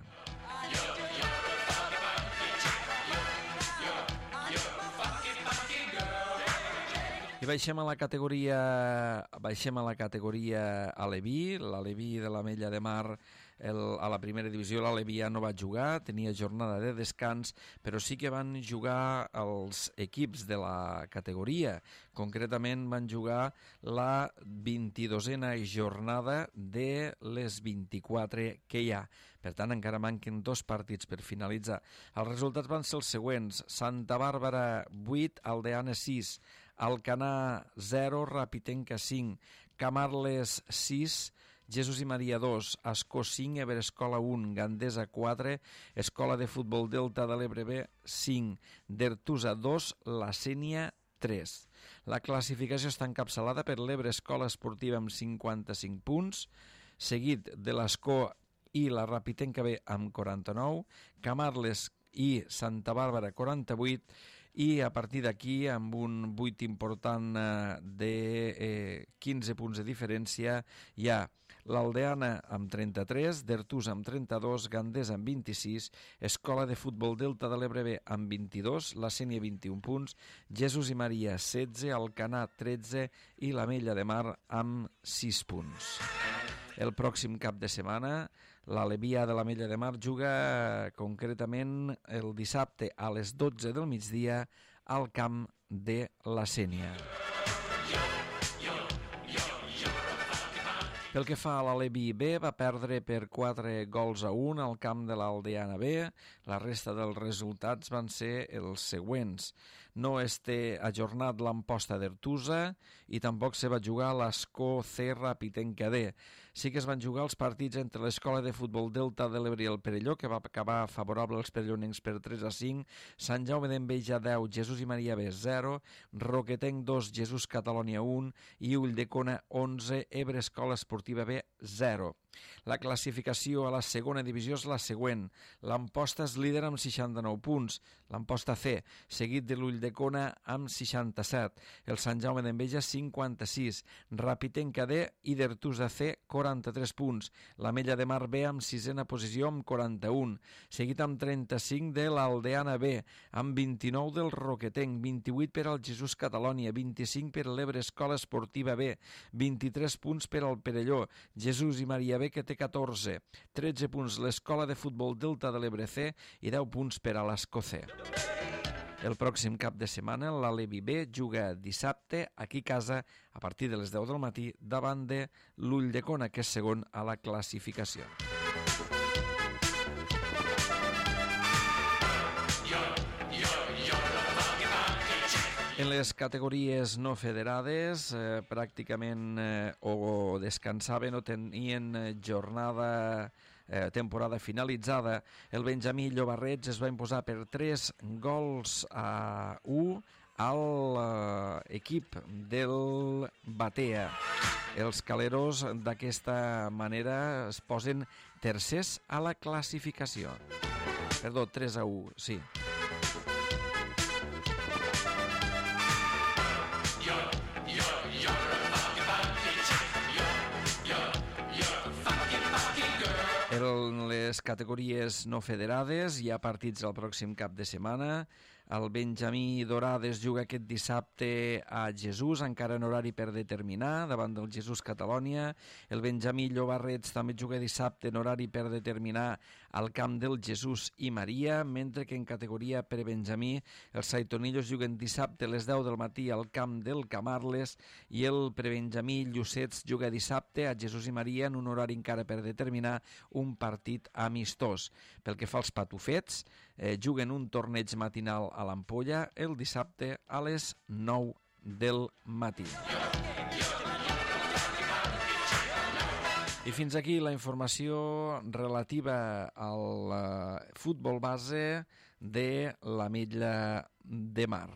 I baixem a la categoria baixem a la categoria Aleví, l'Aleví de l'Ametlla de Mar el, a la primera divisió. L'Aleví ja no va jugar, tenia jornada de descans, però sí que van jugar els equips de la categoria. Concretament van jugar la vint-i-dosena jornada de les vint-i-quatre que hi ha. Per tant, encara manquen dos partits per finalitzar. Els resultats van ser els següents: Santa Bàrbara vuit, Aldeana sis, Alcanar zero, Rapitenca cinc, Camarles sis, Jesús i Maria dos, Ascó cinc, Everescola un, Gandesa quatre, Escola de Futbol Delta de l'Ebre B cinc, Dertusa dos, La Sénia tres. La classificació està encapçalada per l'Ebre Escola Esportiva amb cinquanta-cinc punts, seguit de l'Ascó i la Rapitenca B amb quaranta-nou, Camarles i Santa Bàrbara quaranta-vuit, i a partir d'aquí, amb un vuit important de eh, quinze punts de diferència, hi ha l'Aldeana amb trenta-tres, Dertusa amb trenta-dos, Gandesa amb vint-i-sis, Escola de Futbol Delta de l'Ebre B amb vint-i-dos, La Sénia vint-i-un punts, Jesús i Maria setze, Alcanar tretze i l'Ametlla de Mar amb sis punts. El pròxim cap de setmana, l'Alevia de l'Ametlla de Mar juga concretament el dissabte a les dotze del migdia al camp de La Sénia. Pel que fa a l'Aleví B, va perdre per quatre gols a un al camp de l'Aldeana B. La resta dels resultats van ser els següents. No es té ajornat l'Amposta d'Ertusa i tampoc se va jugar l'Ascó C Rapitenca D. Sí que es van jugar els partits entre l'Escola de Futbol Delta de l'Ebre i el Perelló, que va acabar favorable als perellonencs per tres a cinc, Sant Jaume d'Enveja deu, Jesús i Maria B zero, Roquetenc dos, Jesús Catalònia un i Ulldecona onze, Ebre Escola Esportiva B zero. La classificació a la segona divisió és la següent. L'Amposta és líder amb seixanta-nou punts, l'Amposta C, seguit de l'Ulldecona Ulldecona amb seixanta-set, el Sant Jaume d'Enveja cinquanta-sis, Rapitenca D i Dertusa C quaranta-tres punts, l'Ametlla de Mar B amb sisena posició amb quaranta-un, seguit amb trenta-cinc de l'Aldeana B, amb vint-i-nou del Roquetenc, vint-i-vuit per al Jesús Catalònia, vint-i-cinc per l'Ebre Escola Esportiva B, vint-i-tres punts per al Perelló, Jesús i Maria B, que té catorze, tretze punts l'Escola de Futbol Delta de l'Ebre C i deu punts per a l'Esco C. El pròxim cap de setmana l'Alevi B juga dissabte aquí a casa a partir de les deu del matí davant de l'Ulldecona, que és segon a la classificació. En les categories no federades, eh, pràcticament eh, o descansaven o tenien jornada, eh, temporada finalitzada. El Benjamí Llobarrets es va imposar per tres gols a u al eh, equip del Batea. Els caleros d'aquesta manera es posen tercers a la classificació. Perdó, tres a u, sí. En les categories no federades hi ha partits el pròxim cap de setmana. El Benjamí Dorades juga aquest dissabte a Jesús, encara en horari per determinar, davant del Jesús Catalònia. El Benjamí Llobarrets també juga dissabte en horari per determinar al camp del Jesús i Maria, mentre que en categoria prebenjamí els Saitonillos juguen dissabte a les deu del matí al camp del Camarles i el prebenjamí Llucets juga dissabte a Jesús i Maria en un horari encara per determinar un partit amistós. Pel que fa als patufets, eh, juguen un torneig matinal a l'Ampolla el dissabte a les nou del matí. I fins aquí la informació relativa al uh, futbol base de l'Ametlla de Mar.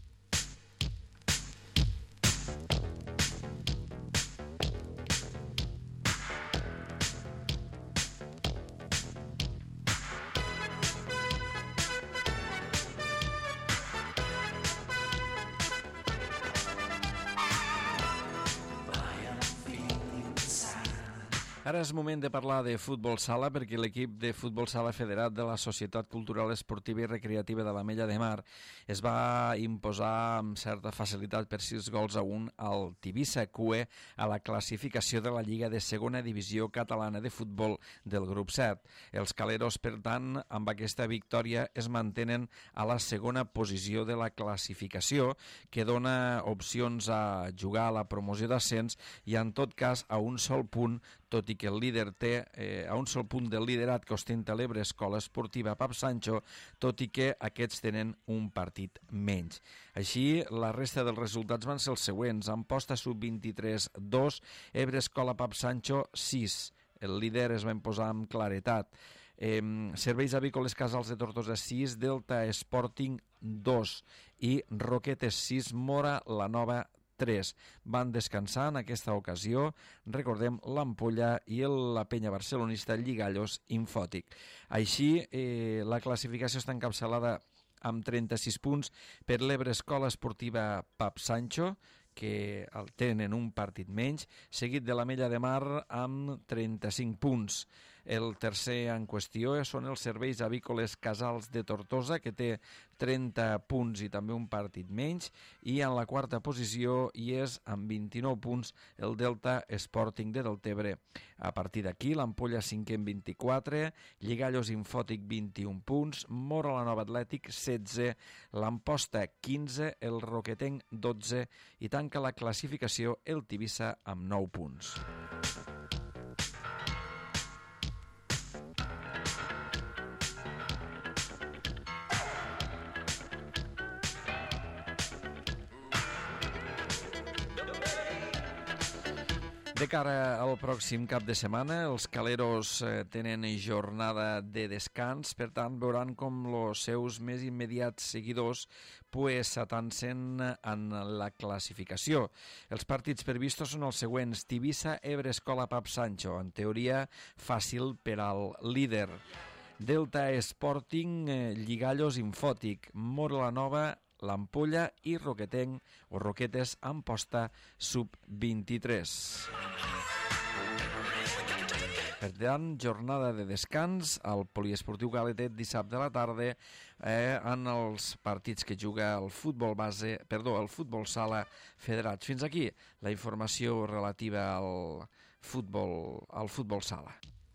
Ara és moment de parlar de futbol sala perquè l'equip de futbol sala federat de la Societat Cultural Esportiva i Recreativa de l'Ametlla de Mar es va imposar amb certa facilitat per sis gols a un al Tivissa Q E a la classificació de la Lliga de Segona Divisió Catalana de Futbol del grup set. Els caleros, per tant, amb aquesta victòria es mantenen a la segona posició de la classificació, que dona opcions a jugar a la promoció d'ascens i, en tot cas, a un sol punt, tot i que el líder té eh, a un sol punt del liderat que ostenta l'Ebre Escola Esportiva Pap Sancho, tot i que aquests tenen un partit menys. Així, la resta dels resultats van ser els següents. Amposta sub vint-i-tres dos, Ebre Escola Pap Sancho sis. El líder es va imposar amb claretat. Eh, Serveis Avícoles Casals de Tortosa sis, Delta Sporting dos i Roquetes sis, Mora la Nova tres. Van descansar en aquesta ocasió, recordem, l'Ampolla i el, la penya barcelonista Lligallos Infòtic. Així, eh, la classificació està encapçalada amb trenta-sis punts per l'Ebre Escola Esportiva Pap Sancho, que el tenen un partit menys, seguit de l'Ametlla de Mar amb trenta-cinc punts. El tercer en qüestió són els Serveis Avícoles Casals de Tortosa, que té trenta punts i també un partit menys, i en la quarta posició hi és amb vint-i-nou punts el Delta Sporting de Deltebre. A partir d'aquí, l'Ampolla cinquè amb vint-i-quatre, Lligallos Infòtic vint-i-un punts, Mora la Nova Atlètic setze, l'Amposta quinze, el Roquetenc dotze i tanca la classificació el Tivissa amb nou punts. De cara al pròxim cap de setmana, els caleros eh, tenen jornada de descans, per tant veuran com els seus més immediats seguidors pues, s'atancen en la classificació. Els partits previstos són els següents: Tivissa, Ebre Escola Pap Sancho, en teoria fàcil per al líder. Delta Sporting, eh, Lligallos Infòtic, Mora la Nova, l'Ampolla i Roquetenc o Roquetes Amposta sub vint-i-tres. Per tant, jornada de descans al Poliesportiu Galetet dissabte a la tarda eh, en els partits que juga el futbol base, perdó, el futbol sala federat. Fins aquí la informació relativa al futbol, al futbol sala.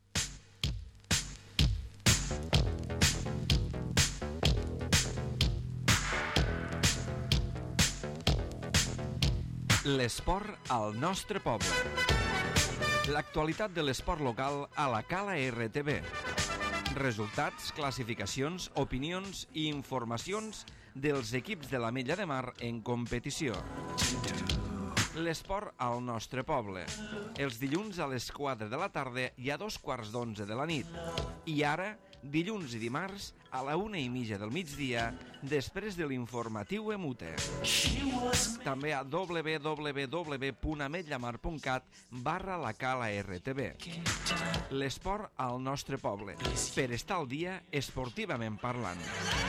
L'esport al nostre poble. L'actualitat de l'esport local a la Cala R T V. Resultats, classificacions, opinions i informacions dels equips de l'Ametlla de Mar en competició. L'esport al nostre poble. Els dilluns a les quatre de la tarda i a dos quarts d'onze de la nit. I ara, dilluns i dimarts, a la una i mitja del migdia, després de l'informatiu Emute. També a w w w punt ametllamar punt cat barra la Cala R T V. L'esport al nostre poble, per estar al dia esportivament parlant.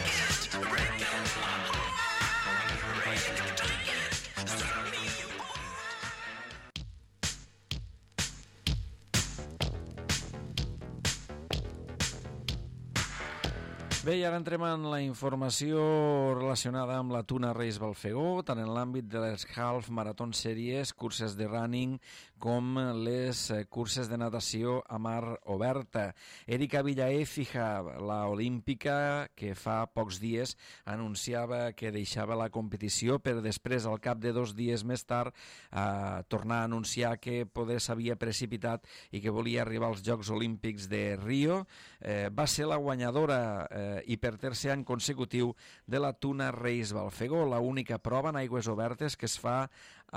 Bé, i ara entrem en la informació relacionada amb la Tuna Reis Balfegó, tant en l'àmbit de les half, maratons sèries, curses de running, com les curses de natació a mar oberta. Erika Villaécija, la olímpica, que fa pocs dies anunciava que deixava la competició per després, al cap de dos dies més tard, eh, tornar a anunciar que poder s'havia precipitat i que volia arribar als Jocs Olímpics de Rio. Eh, va ser la guanyadora eh, i per tercer any consecutiu de la Tuna Reis Balfegó, la única prova en aigües obertes que es fa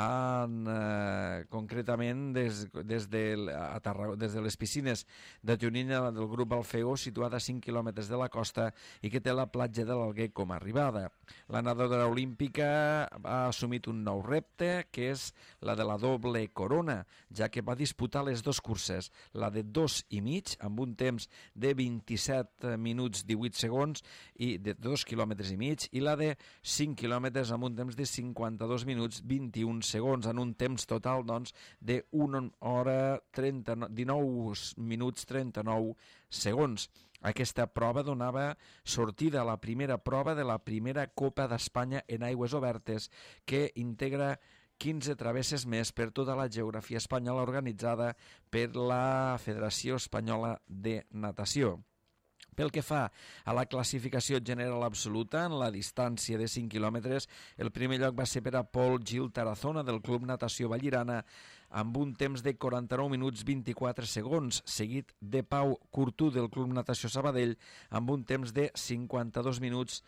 en, eh, concretament des, des, de, a Tarragona, des de les piscines de Tionina del grup Balfegó, situada a cinc quilòmetres de la costa i que té la platja de l'Alguer com a arribada. La nedadora olímpica ha assumit un nou repte, que és la de la doble corona, ja que va disputar les dues curses, la de dos i mig, amb un temps de vint-i-set minuts divuit segons i de dos quilòmetres i mig, i la de cinc quilòmetres amb un temps de cinquanta-dos minuts vint-i-un segons, en un temps total doncs de una hora trenta, dinou minuts trenta-nou segons. Aquesta prova donava sortida a la primera prova de la primera Copa d'Espanya en aigües obertes, que integra quinze travesses més per tota la geografia espanyola, organitzada per la Federació Espanyola de Natació. Pel que fa a la classificació general absoluta, en la distància de cinc quilòmetres, el primer lloc va ser per a Pol Gil Tarazona, del Club Natació Vallirana, amb un temps de quaranta-nou minuts vint-i-quatre segons, seguit de Pau Curtú, del Club Natació Sabadell, amb un temps de cinquanta-dos minuts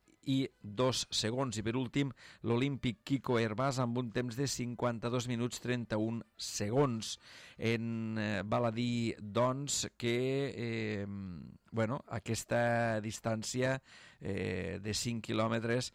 i dos segons. I per últim, l'olímpic Quico Hervás, amb un temps de cinquanta-dos minuts trenta-un segons. En, eh, val a dir, doncs, que eh, bueno, aquesta distància eh, de cinc quilòmetres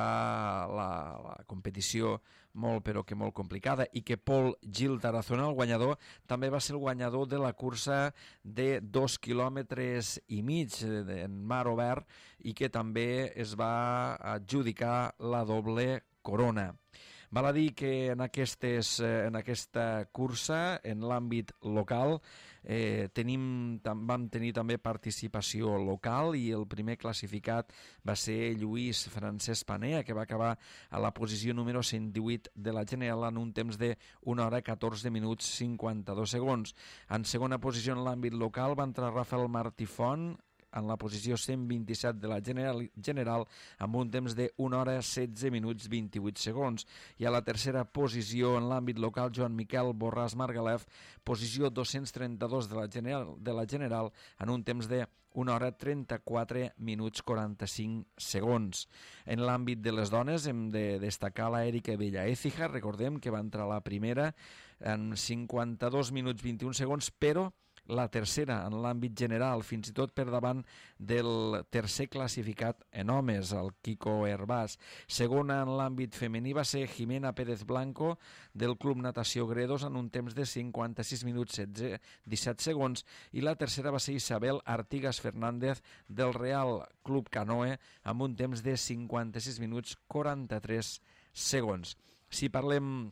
fa la, la competició molt però que molt complicada, i que Pol Gil Tarazona, el guanyador, també va ser el guanyador de la cursa de dos quilòmetres i mig en mar obert, i que també es va adjudicar la doble corona. Val a dir que en, aquestes, en aquesta cursa, en l'àmbit local, eh, tenim, vam tenir també participació local, i el primer classificat va ser Lluís Francesc Panea, que va acabar a la posició número cent divuit de la general en un temps de una hora catorze minuts cinquanta-dos segons. En segona posició en l'àmbit local va entrar Rafael Martí Font, en la posició cent vint-i-set de la general, general amb un temps de una hora setze minuts vint-i-vuit segons. I a la tercera posició en l'àmbit local, Joan Miquel Borràs Margalef, posició dos-cents trenta-dos de la general, de la general en un temps de una hora trenta-quatre minuts quaranta-cinc segons. En l'àmbit de les dones hem de destacar la Erika Villaécija, recordem que va entrar la primera en cinquanta-dos minuts vint-i-un segons, però la tercera en l'àmbit general, fins i tot per davant del tercer classificat en homes, el Kiko Hervás. Segona en l'àmbit femení va ser Jimena Pérez Blanco del Club Natació Gredos en un temps de cinquanta-sis minuts disset segons, i la tercera va ser Isabel Artigas Fernández del Real Club Canoe amb un temps de cinquanta-sis minuts quaranta-tres segons. Si parlem,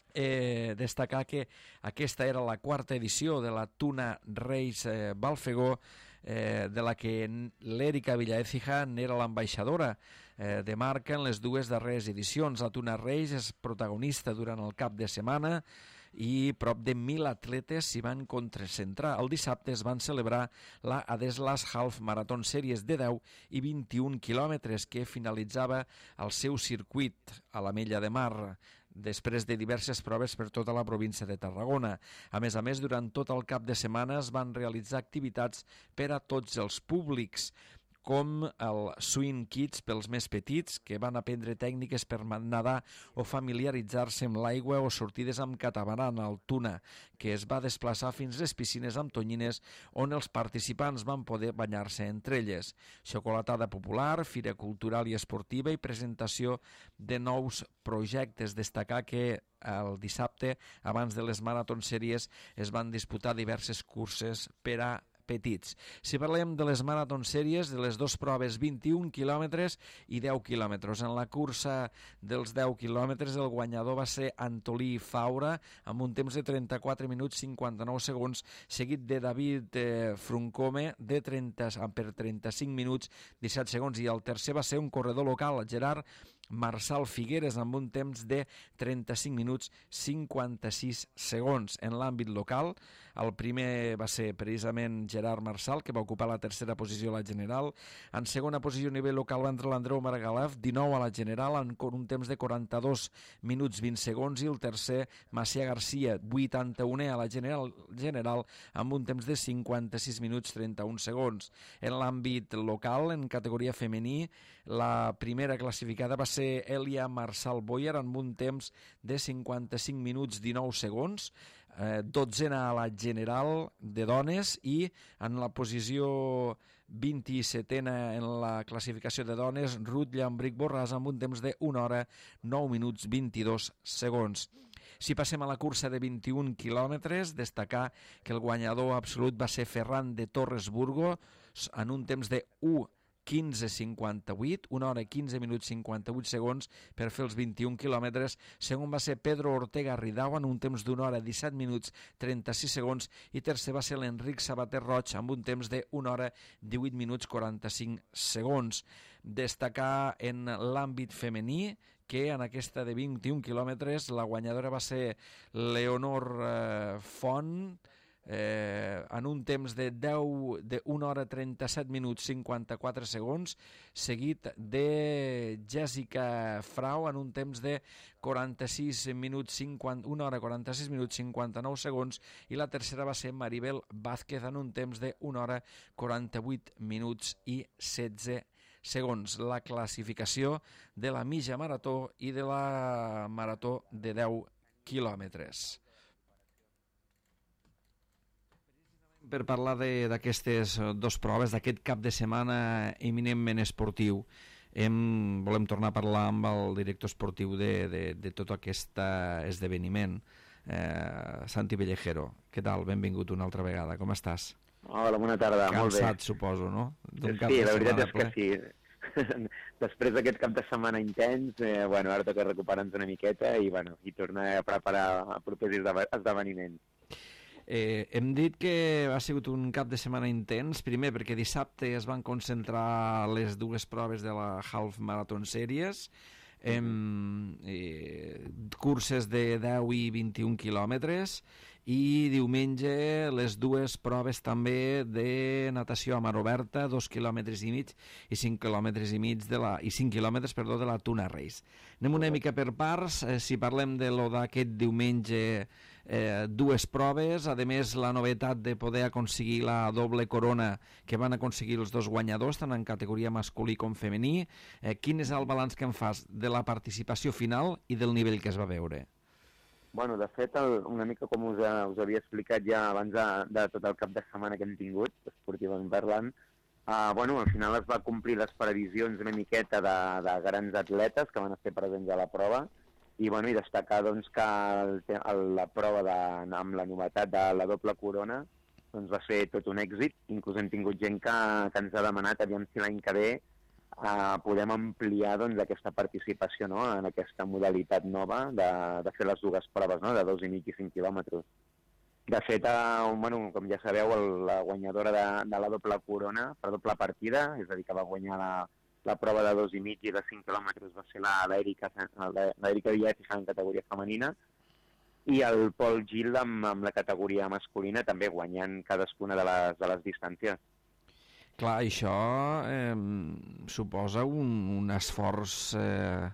eh, destacar que aquesta era la quarta edició de la Tuna Reis eh, Balfegó, eh, de la que l'Èrica Villaécija n'era l'ambaixadora eh, de marca en les dues darreres edicions. La Tuna Reis és protagonista durant el cap de setmana i prop de mil atletes s'hi van concentrar. El dissabte es van celebrar la Adeslas Half Marathon Series de deu i vint-i-un quilòmetres que finalitzava el seu circuit a l'Ametlla de Mar, després de diverses proves per tota la província de Tarragona. A més a més, durant tot el cap de setmana es van realitzar activitats per a tots els públics, com el Swim Kids pels més petits, que van aprendre tècniques per nedar o familiaritzar-se amb l'aigua, o sortides amb catamaran al Tuna, que es va desplaçar fins a les piscines amb tonyines on els participants van poder banyar-se entre elles. Xocolatada popular, fira cultural i esportiva i presentació de nous projectes. Destacar que el dissabte, abans de les Marathon Series, es van disputar diverses curses per a petits. Si parlem de les Marathon Series, de les dues proves, vint-i-un quilòmetres i deu quilòmetres. En la cursa dels deu quilòmetres el guanyador va ser Antolí Faura amb un temps de trenta-quatre minuts cinquanta-nou segons, seguit de David eh, Fruncome de trenta, per trenta-cinc minuts disset segons, i el tercer va ser un corredor local, Gerard Marçal Figueres, amb un temps de trenta-cinc minuts cinquanta-sis segons. En l'àmbit local, el primer va ser precisament Gerard Marçal, que va ocupar la tercera posició a la general. En segona posició a nivell local va entrar l'Andreu Margalef, dinou a la general, amb un temps de quaranta-dos minuts vint segons, i el tercer, Macià Garcia, vuitanta-un a la general, general amb un temps de cinquanta-sis minuts trenta-un segons. En l'àmbit local, en categoria femení, la primera classificada va ser Elia Marçal Boyer amb un temps de cinquanta-cinc minuts dinou segons, eh, dotzena a la general de dones, i en la posició vint-i-setena en la classificació de dones, Ruth Llambric Borràs amb un temps de una hora nou minuts vint-i-dos segons. Si passem a la cursa de vint-i-un quilòmetres, destacar que el guanyador absolut va ser Ferran de Torres Burgos en un temps de u quinze cinquanta-vuit, una hora quinze minuts cinquanta-vuit segons per fer els vint-i-un quilòmetres. Segon va ser Pedro Ortega Ridao en un temps d'una hora disset minuts trenta-sis segons, i tercer va ser l'Enric Sabater Roig amb un temps d'una hora divuit minuts quaranta-cinc segons. Destacar en l'àmbit femení que en aquesta de vint-i-un quilòmetres la guanyadora va ser Leonor eh, Font, Eh, en un temps de deu, de una hora trenta-set minuts cinquanta-quatre segons, seguit de Jessica Frau en un temps de quaranta-sis minuts cinquanta, una hora quaranta-sis minuts cinquanta-nou segons, i la tercera va ser Maribel Vázquez en un temps de una hora quaranta-vuit minuts i setze segons. La classificació de la mitja marató i de la marató de deu quilòmetres. Per parlar d'aquestes dues proves, d'aquest cap de setmana eminentment esportiu, hem, volem tornar a parlar amb el director esportiu de, de, de tot aquest esdeveniment, eh, Santi Bellejero. Què tal? Benvingut una altra vegada, com estàs? Hola, bona tarda, Cansat, molt bé. Cansat, suposo, no? Sí, la veritat és que sí. Després d'aquest cap de setmana intens, eh, bueno, ara toca recuperar-nos una miqueta i, bueno, i tornar a preparar a propers esdeveniments. Eh, hem dit que ha sigut un cap de setmana intens, primer perquè dissabte es van concentrar les dues proves de la Half Marathon Series, eh, eh, curses de deu i vint-i-un quilòmetres, i diumenge les dues proves també de natació a mar oberta, dos quilòmetres i mig i cinc quilòmetres i mig de la, i cinc quilòmetres, perdó, de la Tuna Reis. Anem una mica per parts. Eh, si parlem de lo d'aquest diumenge, eh, dues proves, a més la novetat de poder aconseguir la doble corona que van aconseguir els dos guanyadors, tant en categoria masculí com femení. Eh, quin és el balanç que en fas de la participació final i del nivell que es va veure? Bueno, de fet, el, una mica com us, uh, us havia explicat ja abans de, de tot el cap de setmana que hem tingut, esportivament parlant, uh, bueno, al final es va complir les previsions una miqueta de, de grans atletes que van estar presents a la prova, i, bueno, i destacar doncs, que el, el, la prova de, amb la novetat de la doble corona doncs, va ser tot un èxit. Inclús hem tingut gent que, que ens ha demanat aviam si l'any que ve Uh, podem ampliar doncs, aquesta participació, no?, en aquesta modalitat nova de, de fer les dues proves, no?, de dos i mig i cinc quilòmetres. De fet, uh, bueno, com ja sabeu, el, la guanyadora de, de la doble corona, per doble partida, és a dir, que va guanyar la, la prova de dos i mig i de cinc quilòmetres, va ser l'Erika Villafija en categoria femenina, i el Pol Gil amb, amb la categoria masculina, també guanyant cadascuna de les, de les distàncies. Clar, això eh, suposa un, un esforç eh,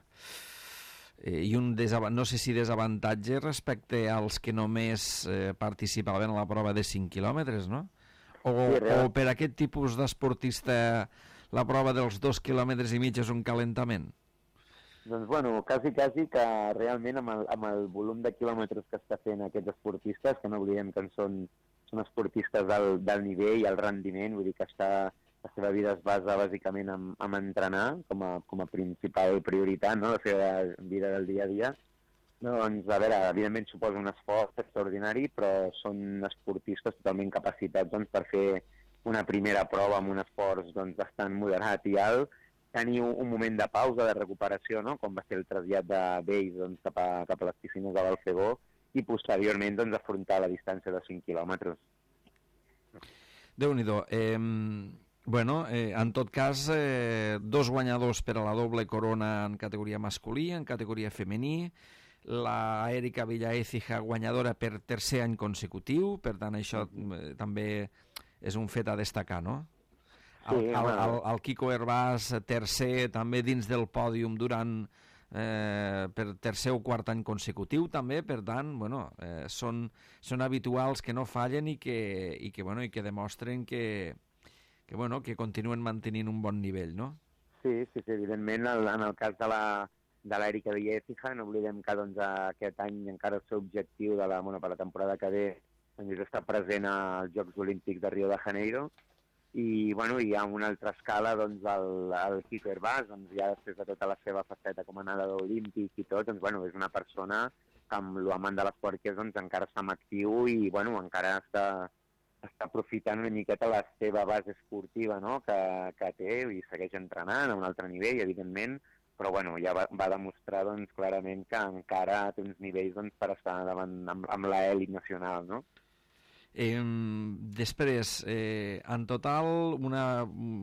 i un no sé si desavantatge respecte als que només eh, participaven a la prova de cinc quilòmetres, no? O, sí, o per aquest tipus d'esportista la prova dels dos quilòmetres i mig és un calentament? Doncs, bueno, quasi, quasi que realment amb el, amb el volum de quilòmetres que està fent aquests esportistes, que no oblidem que són són esportistes del, del nivell i el rendiment, vull dir que està, la seva vida es basa bàsicament en, en entrenar com a, com a principal prioritat, no?, la seva vida del dia a dia. Doncs, a veure, evidentment suposa un esforç extraordinari, però són esportistes totalment capacitats doncs, per fer una primera prova amb un esforç doncs, bastant moderat i alt, tenir un, un moment de pausa, de recuperació, no?, com va ser el trasllat d'ells doncs, cap, a, cap a les piscines de l'Alfegó, i posteriorment doncs, afrontar la distància de cinc quilòmetres. Déu-n'hi-do. Eh, bueno, eh, en tot cas, eh, dos guanyadors per a la doble corona en categoria masculí, en categoria femení, la Erika Villaécija guanyadora per tercer any consecutiu, per tant això eh, també és un fet a destacar, no? El, Sí, el, el, el Quico Hervás, tercer, també dins del pòdium durant Eh, per tercer o quart any consecutiu també, per tant, bueno, eh, són, són habituals que no fallen i que, i que, bueno, i que demostren que, que, bueno, que continuen mantenint un bon nivell, no? Sí, sí, sí, evidentment, el, en el cas de la de l'Erika Villaécija, no oblidem que doncs, aquest any encara el seu objectiu de la, bueno, per la temporada que ve doncs, és estar present als Jocs Olímpics de Rio de Janeiro, i, bueno, hi ha una altra escala, doncs, el, el Quico Hervás, doncs, ja després de tota la seva faceta com a nedador olímpic i tot, doncs, bueno, és una persona que amb l'amant de l'esport que és, doncs, encara està en actiu i, bueno, encara està, està aprofitant una miqueta la seva base esportiva, no?, que, que té i segueix entrenant a un altre nivell, evidentment, però, bueno, ja va, va demostrar, doncs, clarament que encara té uns nivells, doncs, per estar davant amb, amb l'elit nacional, no? Eh, després, eh, en total, una,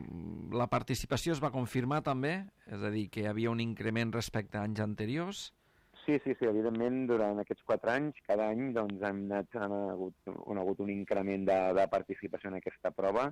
la participació es va confirmar també? És a dir, que hi havia un increment respecte a anys anteriors? Sí, sí, sí, evidentment, durant aquests quatre anys, cada any doncs, hem, anat, hem hagut, hem hagut un increment de, de participació en aquesta prova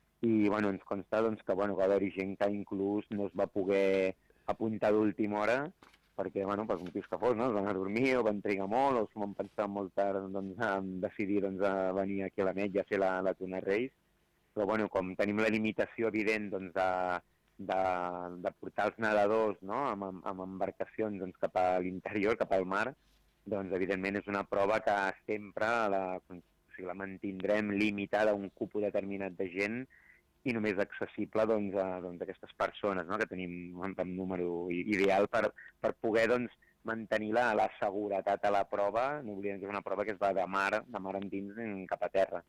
i bueno, ens consta doncs, que bueno, va haver-hi gent que inclús no es va poder apuntar d'última hora perquè, bueno, per motius que fos, no? Es van a dormir o van trigar molt o s'ho van pensar molt tard doncs, en decidir doncs, a venir aquí a la Metge a fer la, la Tuna Reis. Però, bueno, com tenim la limitació evident doncs, de, de, de portar els nedadors, no?, amb, amb embarcacions doncs, cap a l'interior, cap al mar, doncs, evidentment, és una prova que sempre la, o sigui, la mantindrem limitada a un cupó determinat de gent i només accessible doncs, a doncs, aquestes persones, no?, que tenim un número ideal per, per poder doncs, mantenir la, la seguretat a la prova. No oblidem que és una prova que es va de mar, de mar endins cap a terra.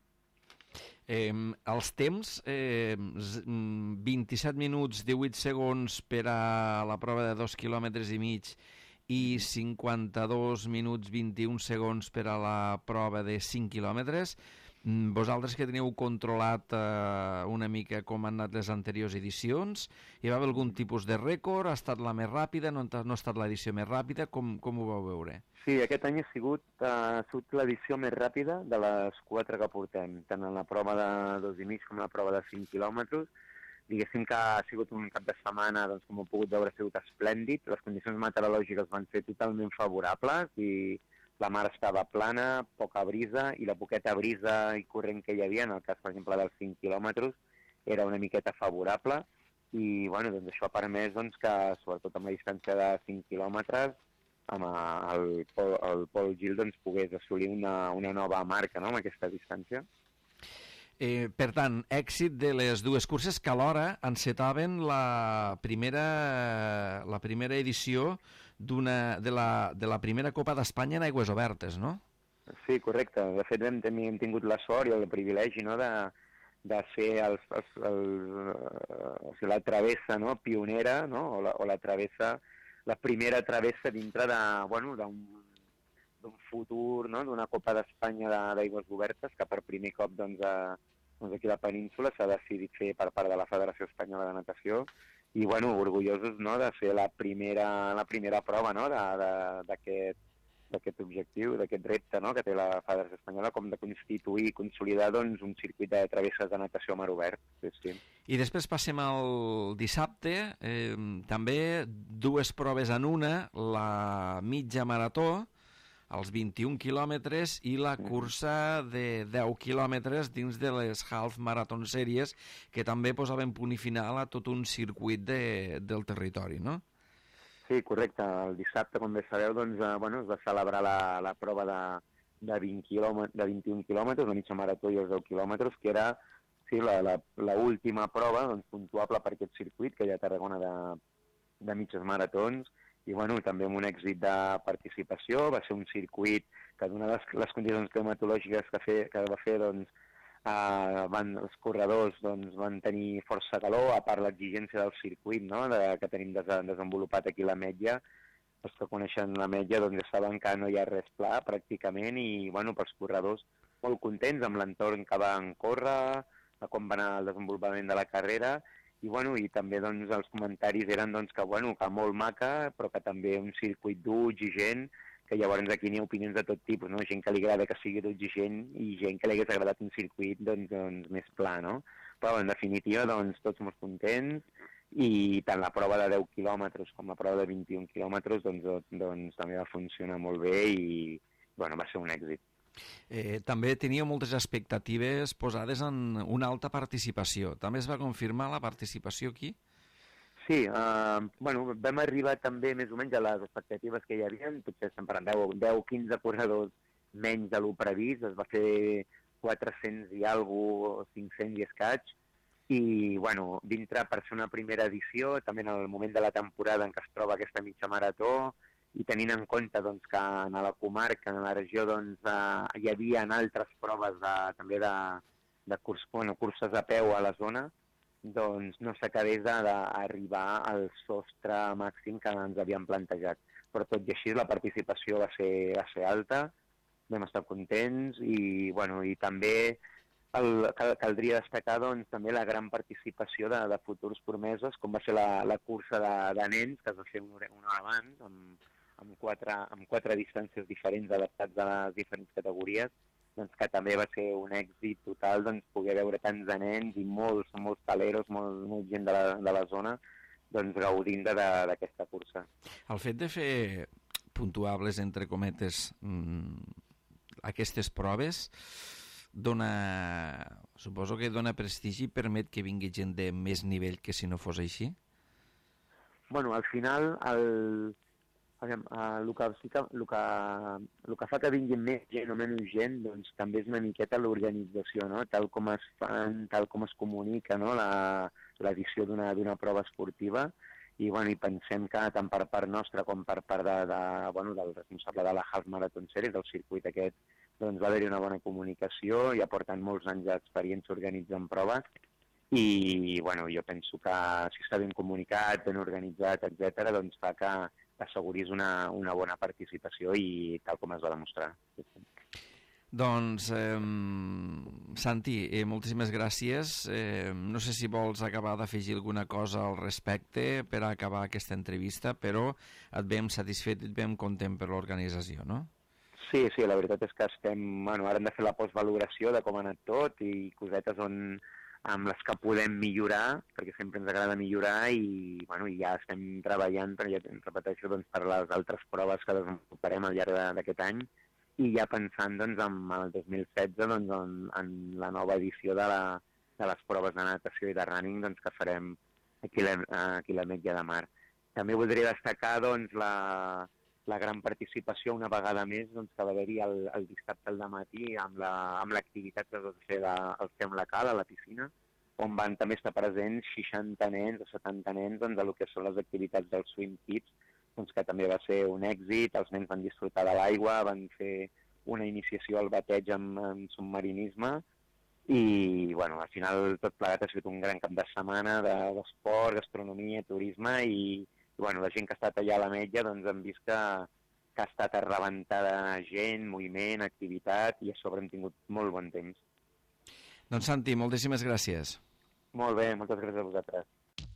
Eh, els temps, eh, vint-i-set minuts, divuit segons per a la prova de dos quilòmetres i mig i cinquanta-dos minuts, vint-i-un segons per a la prova de cinc quilòmetres. Vosaltres que teniu controlat eh, una mica com han anat les anteriors edicions, hi va haver algun tipus de rècord? Ha estat la més ràpida? No, no ha estat l'edició més ràpida? Com, com ho vau veure? Sí, aquest any ha sigut, uh, ha sigut l'edició més ràpida de les quatre que portem, tant en la prova de dos i mig com en la prova de cinc quilòmetres. Diguéssim que ha sigut un cap de setmana, doncs, com heu pogut veure, ha sigut esplèndid. Les condicions meteorològiques van ser totalment favorables i la mar estava plana, poca brisa, i la poqueta brisa i corrent que hi havia, en el cas, per exemple, dels cinc quilòmetres, era una miqueta favorable, i bueno, doncs això ha permès doncs, que, sobretot amb la distància de cinc quilòmetres, amb el, Pol, el Pol Gil doncs, pogués assolir una, una nova marca, no?, amb aquesta distància. Eh, per tant, èxit de les dues curses que alhora encetaven la primera, la primera edició d'una de, la, de la primera Copa d'Espanya en aigües obertes, no? Sí, correcte. De fet, hem, hem tingut la sort i el privilegi, no?, de, de fer els, els, els, o sigui, la travessa, no?, pionera, no?, o la, o la travessa, la primera travessa dintre de, bueno, d'un d'un futur, no?, d'una Copa d'Espanya d'aigües obertes que per primer cop doncs, a, doncs aquí a la península s'ha decidit fer per part de la Federació Espanyola de Natació i bueno, orgullosos, no?, de fer la primera, la primera prova, no?, d'aquest d'aquest objectiu, d'aquest repte, no?, que té la Federació Espanyola, com de constituir i consolidar doncs, un circuit de travesses de natació a mar obert. Sí, sí. I després passem al dissabte, eh, també dues proves en una, la mitja marató, els vint-i-un quilòmetres, i la cursa de deu quilòmetres dins de les Half Marathon Series, que també posaven punt i final a tot un circuit de, del territori, no? Sí, correcte. El dissabte, com bé sabeu, doncs, eh, bueno, es va celebrar la, la prova de, de, vint quilòmetres, de vint-i-un quilòmetres, la mitja marató i els deu quilòmetres, que era sí, l'última prova doncs, puntuable per aquest circuit, que hi ha a Tarragona de, de mitges maratons, i bueno, també amb un èxit de participació. Va ser un circuit que, donades les condicions climatològiques que, fe, que va fer, doncs, eh, van, els corredors doncs, van tenir força calor, a part l'exigència del circuit, no?, de, que tenim des, desenvolupat aquí a l'Ametlla. Els que coneixen l'Ametlla doncs, ja saben que no hi ha res pla pràcticament i bueno, pels corredors molt contents amb l'entorn que van córrer, com va anar el desenvolupament de la carrera. I, bueno, i també doncs, els comentaris eren doncs, que, bueno, que molt maca, però que també un circuit dur, exigent, que llavors aquí n'hi ha opinions de tot tipus, no? Gent que li agrada que sigui dur, exigent, i gent que li hagués agradat un circuit doncs, doncs, més pla, no? Però, en definitiva, doncs, tots molt contents, i tant la prova de deu quilòmetres com la prova de vint-i-un quilòmetres doncs, doncs, també va funcionar molt bé i, bueno, va ser un èxit. Eh, també tenia moltes expectatives posades en una alta participació. També es va confirmar la participació aquí? Sí, eh, bueno, vam arribar també més o menys a les expectatives que hi havia, potser estem parlant deu quinze corredors menys de lo previst, es va fer quatre-cents i alguna cosa, cinc-cents i escaig, i bueno, dintre per ser una primera edició, també en el moment de la temporada en què es troba aquesta mitja marató, i tenint en compte doncs, que en la comarca, en la regió, doncs, eh, hi havia altres proves de, també de, de curs, bueno, curses a peu a la zona, doncs no s'acabés d'arribar al sostre màxim que ens havíem plantejat. Però tot i així la participació va ser, va ser alta, vam estar contents i, bueno, i també el, caldria destacar doncs, també la gran participació de, de futurs promeses, com va ser la, la cursa de, de nens, que es va fer una hora abans, amb, amb, quatre, amb quatre distàncies diferents adaptats a les diferents categories, doncs que també va ser un èxit total doncs, poder veure tants de nens i molts, molts taleros, molt, molt gent de la, de la zona doncs, gaudint d'aquesta cursa. El fet de fer puntuables, entre cometes, mmm, aquestes proves dona, suposo que dona prestigi i permet que vingui gent de més nivell que si no fos així? Bueno, al final, el, el, el, que, el, que, el que fa que vinguin més gent o menys gent, doncs també és una miqueta l'organització, no? Tal com es fan, tal com es comunica, no? L'edició d'una prova esportiva, i, bueno, i pensem que tant per part nostra com per part de, de, bueno, del responsable de la Half Marathon Series, del circuit aquest, doncs va haver-hi una bona comunicació, ja porten molts anys d'experiència organitzant proves, i bueno, jo penso que si està ben comunicat, ben organitzat, etcètera, doncs fa que asseguris una, una bona participació i tal com es va demostrar. Doncs, eh, Santi, eh, moltíssimes gràcies. Eh, no sé si vols acabar d'afegir alguna cosa al respecte per a acabar aquesta entrevista, però et veiem satisfet i et veiem content per l'organització, no? Sí, sí, la veritat és que estem... Bueno, ara hem de fer la postvaloració de com ha anat tot i cosetes on, amb les que podem millorar, perquè sempre ens agrada millorar i, bueno, i ja estem treballant, però ja repeteixo, doncs, per les altres proves que desenvoluparem al llarg d'aquest any i ja pensant doncs, en el dos mil setze doncs, en, en la nova edició de, la, de les proves de natació i de running doncs, que farem aquí a l'Ametlla de Mar. També voldria destacar doncs, la, la gran participació una vegada més doncs, que va haver-hi el, el dissabte al matí amb l'activitat la, que es va fer la, el Fem la Cala, a la piscina, on van també estar presents seixanta nens o setanta nens doncs, del que són les activitats del Swim Kids, doncs, que també va ser un èxit, els nens van disfrutar de l'aigua, van fer una iniciació al bateig amb, amb submarinisme i bueno, al final tot plegat ha sigut un gran cap de setmana d'esport, de, gastronomia, turisme i bueno, la gent que ha estat allà a l'Ametlla doncs, han vist que, que ha estat a rebentar de gent, moviment, activitat i a sobre hem tingut molt bon temps. Doncs Santi, moltíssimes gràcies. Molt bé, moltes gràcies a vosaltres.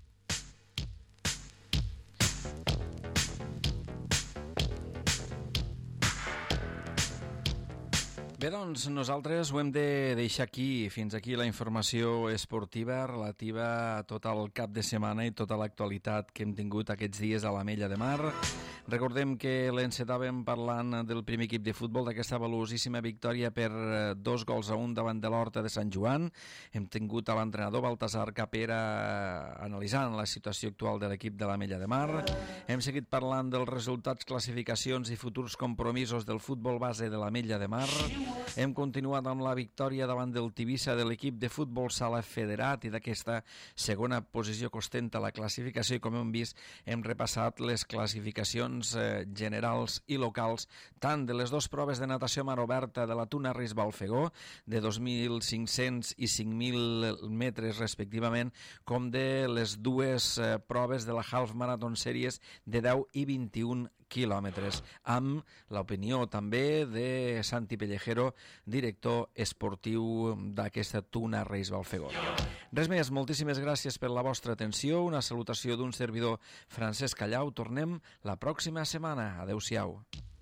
Bé, doncs nosaltres ho hem de deixar aquí, fins aquí la informació esportiva relativa a tot el cap de setmana i tota l'actualitat que hem tingut aquests dies a l'Ametlla de Mar. Recordem que l'encetàvem parlant del primer equip de futbol d'aquesta valuosíssima victòria per dos gols a un davant de l'Horta de Sant Joan. Hem tingut a l'entrenador Baltasar Capera analitzant la situació actual de l'equip de l'Ametlla de Mar. Hem seguit parlant dels resultats, classificacions i futurs compromisos del futbol base de l'Ametlla de Mar. Hem continuat amb la victòria davant del Tivissa de l'equip de futbol sala federat i d'aquesta segona posició que ostenta la classificació i com hem vist hem repassat les classificacions generals i locals tant de les dues proves de natació mar oberta de la Tuna Reis Balfegó de dos mil cinc-cents i cinc mil metres respectivament com de les dues proves de la Half Marathon Series de deu i vint-i-un quilòmetres, amb l'opinió també de Santi Pellejero, director esportiu d'aquesta Tuna Reis Balfegó. Res més, moltíssimes gràcies per la vostra atenció, una salutació d'un servidor Francesc Callau, tornem la pròxima setmana. Adéu-siau.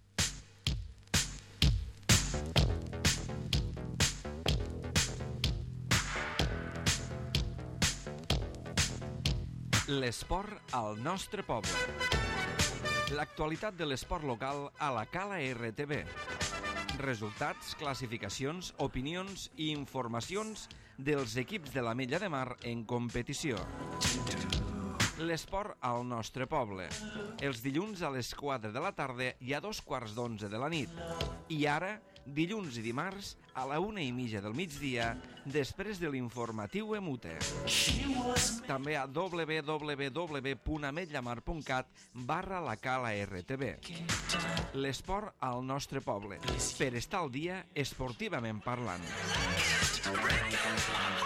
L'esport al nostre poble. L'actualitat de l'esport local a la Cala R T B. Resultats, classificacions, opinions i informacions dels equips de l'Ametlla de Mar en competició. L'esport al nostre poble. Els dilluns a les quatre de la tarda i a dos quarts d'onze de la nit. I ara, dilluns i dimarts, a la una i mitja del migdia, després de l'informatiu Emute. També a w w w punt ametllamar punt cat barra la Cala R T B. L'esport al nostre poble, per estar al dia esportivament parlant.